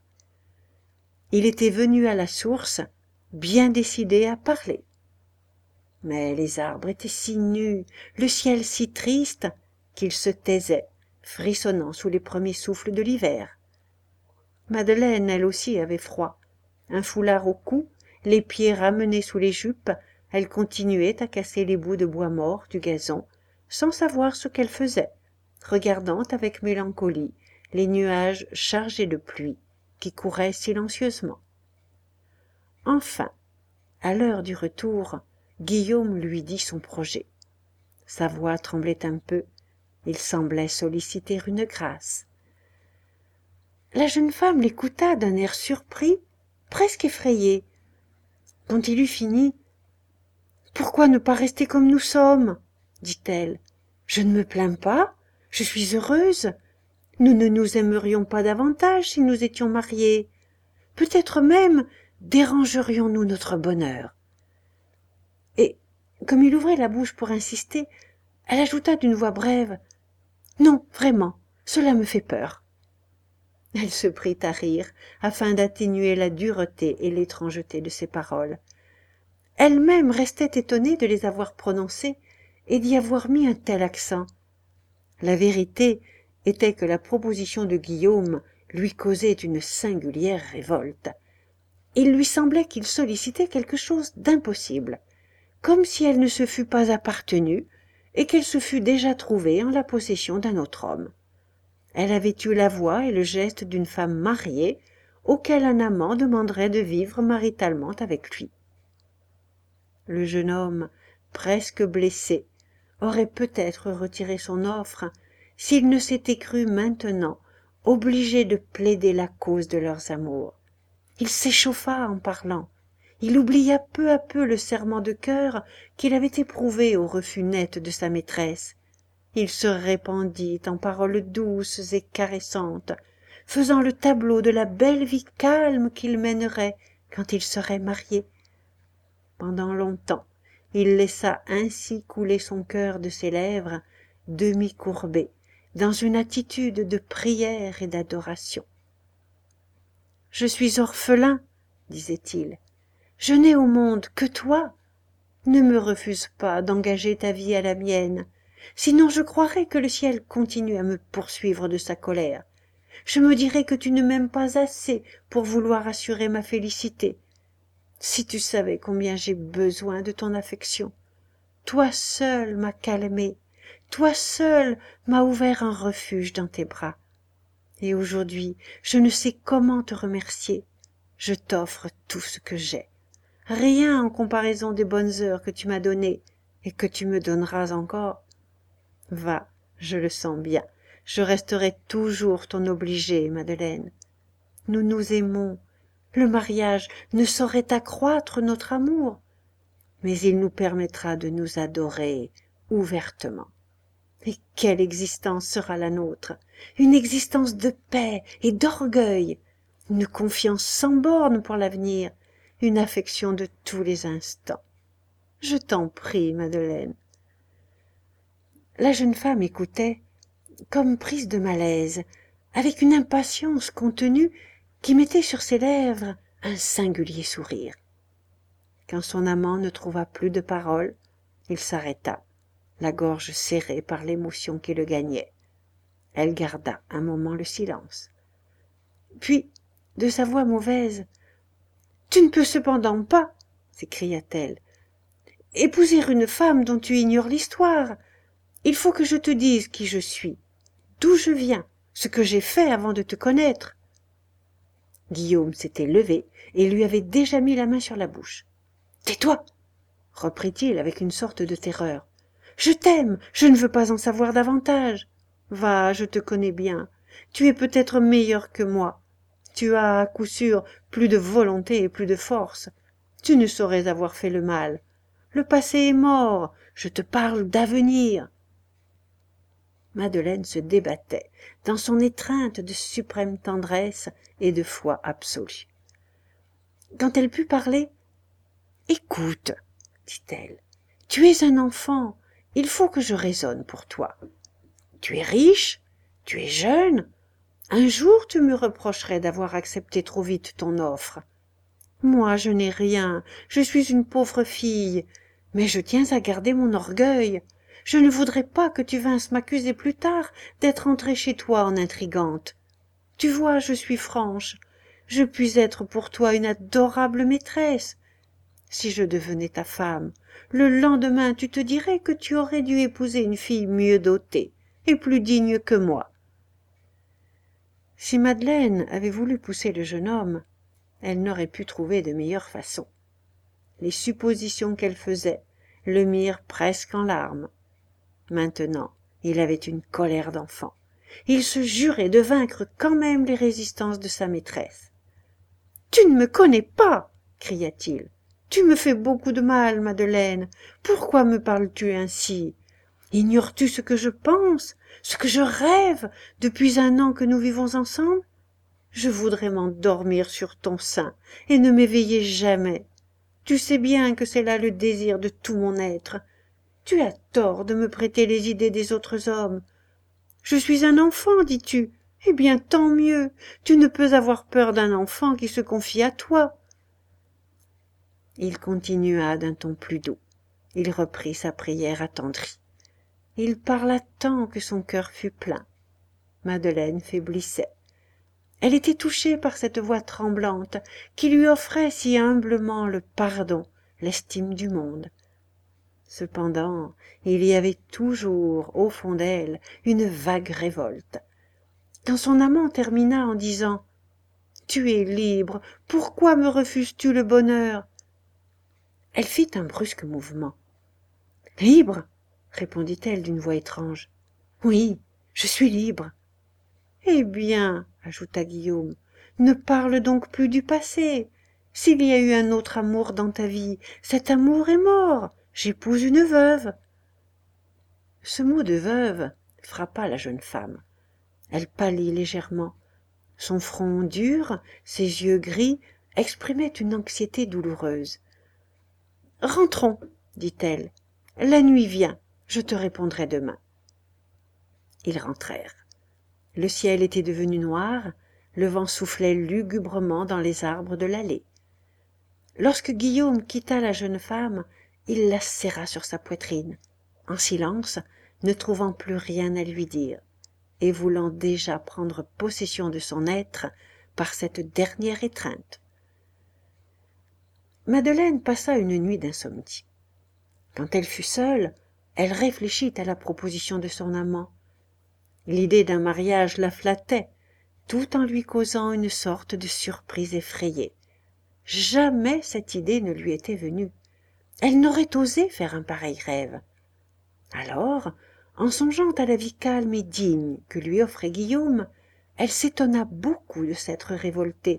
Il était venu à la source, bien décidé à parler. Mais les arbres étaient si nus, le ciel si triste, qu'il se taisait, frissonnant sous les premiers souffles de l'hiver. Madeleine, elle aussi, avait froid. Un foulard au cou, les pieds ramenés sous les jupes, elle continuait à casser les bouts de bois mort du gazon, sans savoir ce qu'elle faisait, regardant avec mélancolie les nuages chargés de pluie qui couraient silencieusement. Enfin, à l'heure du retour, Guillaume lui dit son projet. Sa voix tremblait un peu, il semblait solliciter une grâce. La jeune femme l'écouta d'un air surpris, presque effrayé. Quand il eut fini, « Pourquoi ne pas rester comme nous sommes ?» dit-elle. « Je ne me plains pas, je suis heureuse. Nous ne nous aimerions pas davantage si nous étions mariés. Peut-être même dérangerions-nous notre bonheur. » Et, comme il ouvrait la bouche pour insister, elle ajouta d'une voix brève, « Non, vraiment, cela me fait peur. » Elle se prit à rire, afin d'atténuer la dureté et l'étrangeté de ses paroles. Elle-même restait étonnée de les avoir prononcées et d'y avoir mis un tel accent. La vérité était que la proposition de Guillaume lui causait une singulière révolte. Il lui semblait qu'il sollicitait quelque chose d'impossible, comme si elle ne se fût pas appartenue et qu'elle se fût déjà trouvée en la possession d'un autre homme. Elle avait eu la voix et le geste d'une femme mariée auquel un amant demanderait de vivre maritalement avec lui. Le jeune homme, presque blessé, aurait peut-être retiré son offre s'il ne s'était cru maintenant obligé de plaider la cause de leurs amours. Il s'échauffa en parlant. Il oublia peu à peu le serrement de cœur qu'il avait éprouvé au refus net de sa maîtresse. Il se répandit en paroles douces et caressantes, faisant le tableau de la belle vie calme qu'il mènerait quand il serait marié. Pendant longtemps, il laissa ainsi couler son cœur de ses lèvres, demi-courbées, dans une attitude de prière et d'adoration. « Je suis orphelin, disait-il. Je n'ai au monde que toi. Ne me refuse pas d'engager ta vie à la mienne, sinon je croirais que le ciel continue à me poursuivre de sa colère. Je me dirais que tu ne m'aimes pas assez pour vouloir assurer ma félicité. Si tu savais combien j'ai besoin de ton affection. Toi seul m'as calmé, toi seul m'as ouvert un refuge dans tes bras. Et aujourd'hui, je ne sais comment te remercier. Je t'offre tout ce que j'ai. Rien en comparaison des bonnes heures que tu m'as données et que tu me donneras encore. Va, je le sens bien, je resterai toujours ton obligée, Madeleine. Nous nous aimons, le mariage ne saurait accroître notre amour, mais il nous permettra de nous adorer ouvertement. Et quelle existence sera la nôtre! Une existence de paix et d'orgueil, une confiance sans bornes pour l'avenir, une affection de tous les instants. Je t'en prie, Madeleine. La jeune femme écoutait, comme prise de malaise, avec une impatience contenue qui mettait sur ses lèvres un singulier sourire. Quand son amant ne trouva plus de paroles, il s'arrêta, la gorge serrée par l'émotion qui le gagnait. Elle garda un moment le silence. Puis, de sa voix mauvaise, « Tu ne peux cependant pas, s'écria-t-elle, épouser une femme dont tu ignores l'histoire. Il faut que je te dise qui je suis, d'où je viens, ce que j'ai fait avant de te connaître. » Guillaume s'était levé et lui avait déjà mis la main sur la bouche. « Tais-toi » reprit-il avec une sorte de terreur. « Je t'aime, je ne veux pas en savoir davantage. Va, je te connais bien, tu es peut-être meilleur que moi. Tu as, à coup sûr, plus de volonté et plus de force. Tu ne saurais avoir fait le mal. Le passé est mort, je te parle d'avenir. » Madeleine se débattait dans son étreinte de suprême tendresse et de foi absolue. Quand elle put parler, « Écoute, dit-elle, tu es un enfant, il faut que je raisonne pour toi. Tu es riche, tu es jeune, un jour tu me reprocherais d'avoir accepté trop vite ton offre. Moi je n'ai rien, je suis une pauvre fille, mais je tiens à garder mon orgueil. Je ne voudrais pas que tu vinsses m'accuser plus tard d'être entrée chez toi en intrigante. Tu vois, je suis franche, je puis être pour toi une adorable maîtresse. Si je devenais ta femme, le lendemain tu te dirais que tu aurais dû épouser une fille mieux dotée et plus digne que moi. » Si Madeleine avait voulu pousser le jeune homme, elle n'aurait pu trouver de meilleure façon. Les suppositions qu'elle faisait le mirent presque en larmes. Maintenant, il avait une colère d'enfant. Il se jurait de vaincre quand même les résistances de sa maîtresse. « Tu ne me connais pas !» cria-t-il. « Tu me fais beaucoup de mal, Madeleine. Pourquoi me parles-tu ainsi? Ignores-tu ce que je pense, ce que je rêve depuis un an que nous vivons ensemble? Je voudrais m'endormir sur ton sein et ne m'éveiller jamais. Tu sais bien que c'est là le désir de tout mon être. Tu as tort de me prêter les idées des autres hommes. Je suis un enfant, dis-tu. Eh bien, tant mieux. Tu ne peux avoir peur d'un enfant qui se confie à toi. » Il continua d'un ton plus doux. Il reprit sa prière attendrie. Il parla tant que son cœur fut plein. Madeleine faiblissait. Elle était touchée par cette voix tremblante qui lui offrait si humblement le pardon, l'estime du monde. Cependant, il y avait toujours, au fond d'elle, une vague révolte. Quand son amant termina en disant « Tu es libre, pourquoi me refuses-tu le bonheur ?» elle fit un brusque mouvement. « Libre ?» répondit-elle d'une voix étrange. « Oui, je suis libre. »« Eh bien, » ajouta Guillaume, « ne parle donc plus du passé. S'il y a eu un autre amour dans ta vie, cet amour est mort. J'épouse une veuve. » Ce mot de veuve frappa la jeune femme. Elle pâlit légèrement. Son front dur, ses yeux gris, exprimaient une anxiété douloureuse. « Rentrons, dit-elle. La nuit vient, je te répondrai demain. » Ils rentrèrent. Le ciel était devenu noir, le vent soufflait lugubrement dans les arbres de l'allée. Lorsque Guillaume quitta la jeune femme, il la serra sur sa poitrine, en silence, ne trouvant plus rien à lui dire, et voulant déjà prendre possession de son être par cette dernière étreinte. Madeleine passa une nuit d'insomnie. Quand elle fut seule, elle réfléchit à la proposition de son amant. L'idée d'un mariage la flattait, tout en lui causant une sorte de surprise effrayée. Jamais cette idée ne lui était venue. Elle n'aurait osé faire un pareil rêve. Alors, en songeant à la vie calme et digne que lui offrait Guillaume, elle s'étonna beaucoup de s'être révoltée.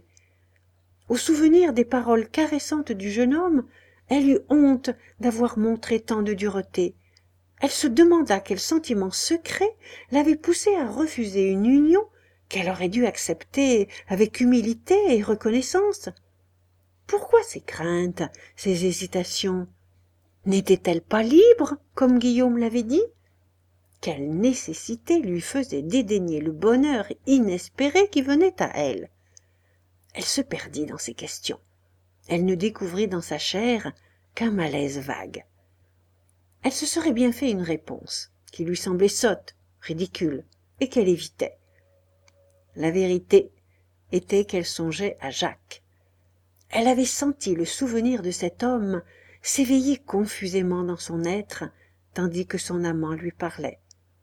Au souvenir des paroles caressantes du jeune homme, elle eut honte d'avoir montré tant de dureté. Elle se demanda quel sentiment secret l'avait poussée à refuser une union qu'elle aurait dû accepter avec humilité et reconnaissance. Pourquoi ces craintes, ces hésitations? N'était-elle pas libre, comme Guillaume l'avait dit? Quelle nécessité lui faisait dédaigner le bonheur inespéré qui venait à elle? Elle se perdit dans ces questions. Elle ne découvrit dans sa chair qu'un malaise vague. Elle se serait bien fait une réponse, qui lui semblait sotte, ridicule, et qu'elle évitait. La vérité était qu'elle songeait à Jacques. Elle avait senti le souvenir de cet homme s'éveiller confusément dans son être, tandis que son amant lui parlait.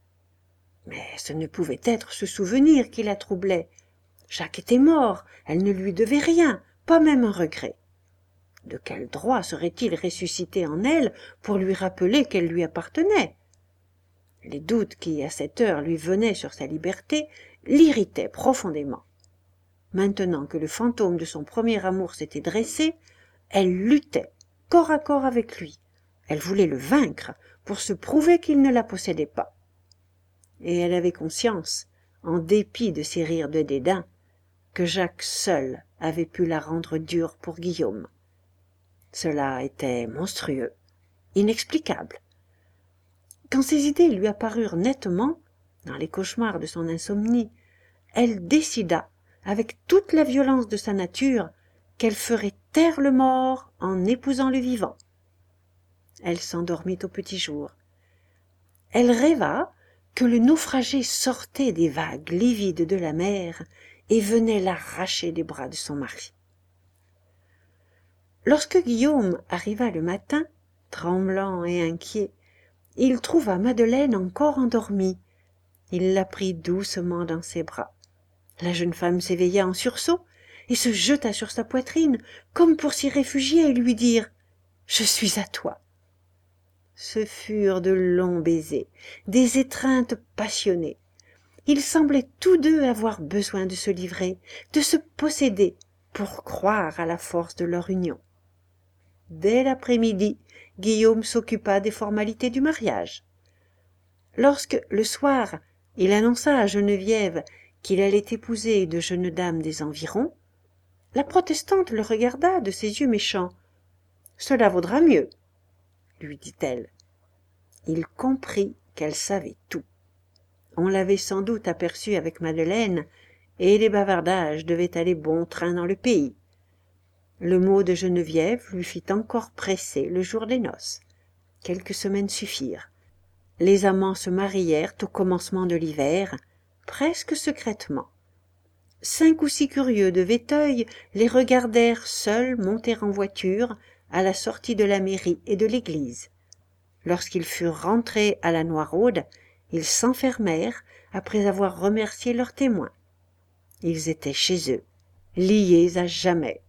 Mais ce ne pouvait être ce souvenir qui la troublait. Jacques était mort, elle ne lui devait rien, pas même un regret. De quel droit serait-il ressuscité en elle pour lui rappeler qu'elle lui appartenait? Les doutes qui, à cette heure, lui venaient sur sa liberté, l'irritaient profondément. Maintenant que le fantôme de son premier amour s'était dressé, elle luttait, corps à corps avec lui. Elle voulait le vaincre pour se prouver qu'il ne la possédait pas. Et elle avait conscience, en dépit de ses rires de dédain, que Jacques seul avait pu la rendre dure pour Guillaume. Cela était monstrueux, inexplicable. Quand ces idées lui apparurent nettement, dans les cauchemars de son insomnie, elle décida, avec toute la violence de sa nature, qu'elle ferait taire le mort en épousant le vivant. Elle s'endormit au petit jour. Elle rêva que le naufragé sortait des vagues livides de la mer et venait l'arracher des bras de son mari. Lorsque Guillaume arriva le matin, tremblant et inquiet, il trouva Madeleine encore endormie. Il la prit doucement dans ses bras. La jeune femme s'éveilla en sursaut et se jeta sur sa poitrine comme pour s'y réfugier et lui dire « Je suis à toi ». Ce furent de longs baisers, des étreintes passionnées. Ils semblaient tous deux avoir besoin de se livrer, de se posséder pour croire à la force de leur union. Dès l'après-midi, Guillaume s'occupa des formalités du mariage. Lorsque, le soir, il annonça à Geneviève qu'il allait épouser une jeune dame des environs, la protestante le regarda de ses yeux méchants. « Cela vaudra mieux, » lui dit-elle. Il comprit qu'elle savait tout. On l'avait sans doute aperçue avec Madeleine, et les bavardages devaient aller bon train dans le pays. Le mot de Geneviève lui fit encore presser le jour des noces. Quelques semaines suffirent. Les amants se marièrent au commencement de l'hiver, presque secrètement. 5 ou 6 curieux de Véteuil les regardèrent seuls monter en voiture à la sortie de la mairie et de l'église. Lorsqu'ils furent rentrés à la Noiraude, ils s'enfermèrent après avoir remercié leurs témoins. Ils étaient chez eux, liés à jamais.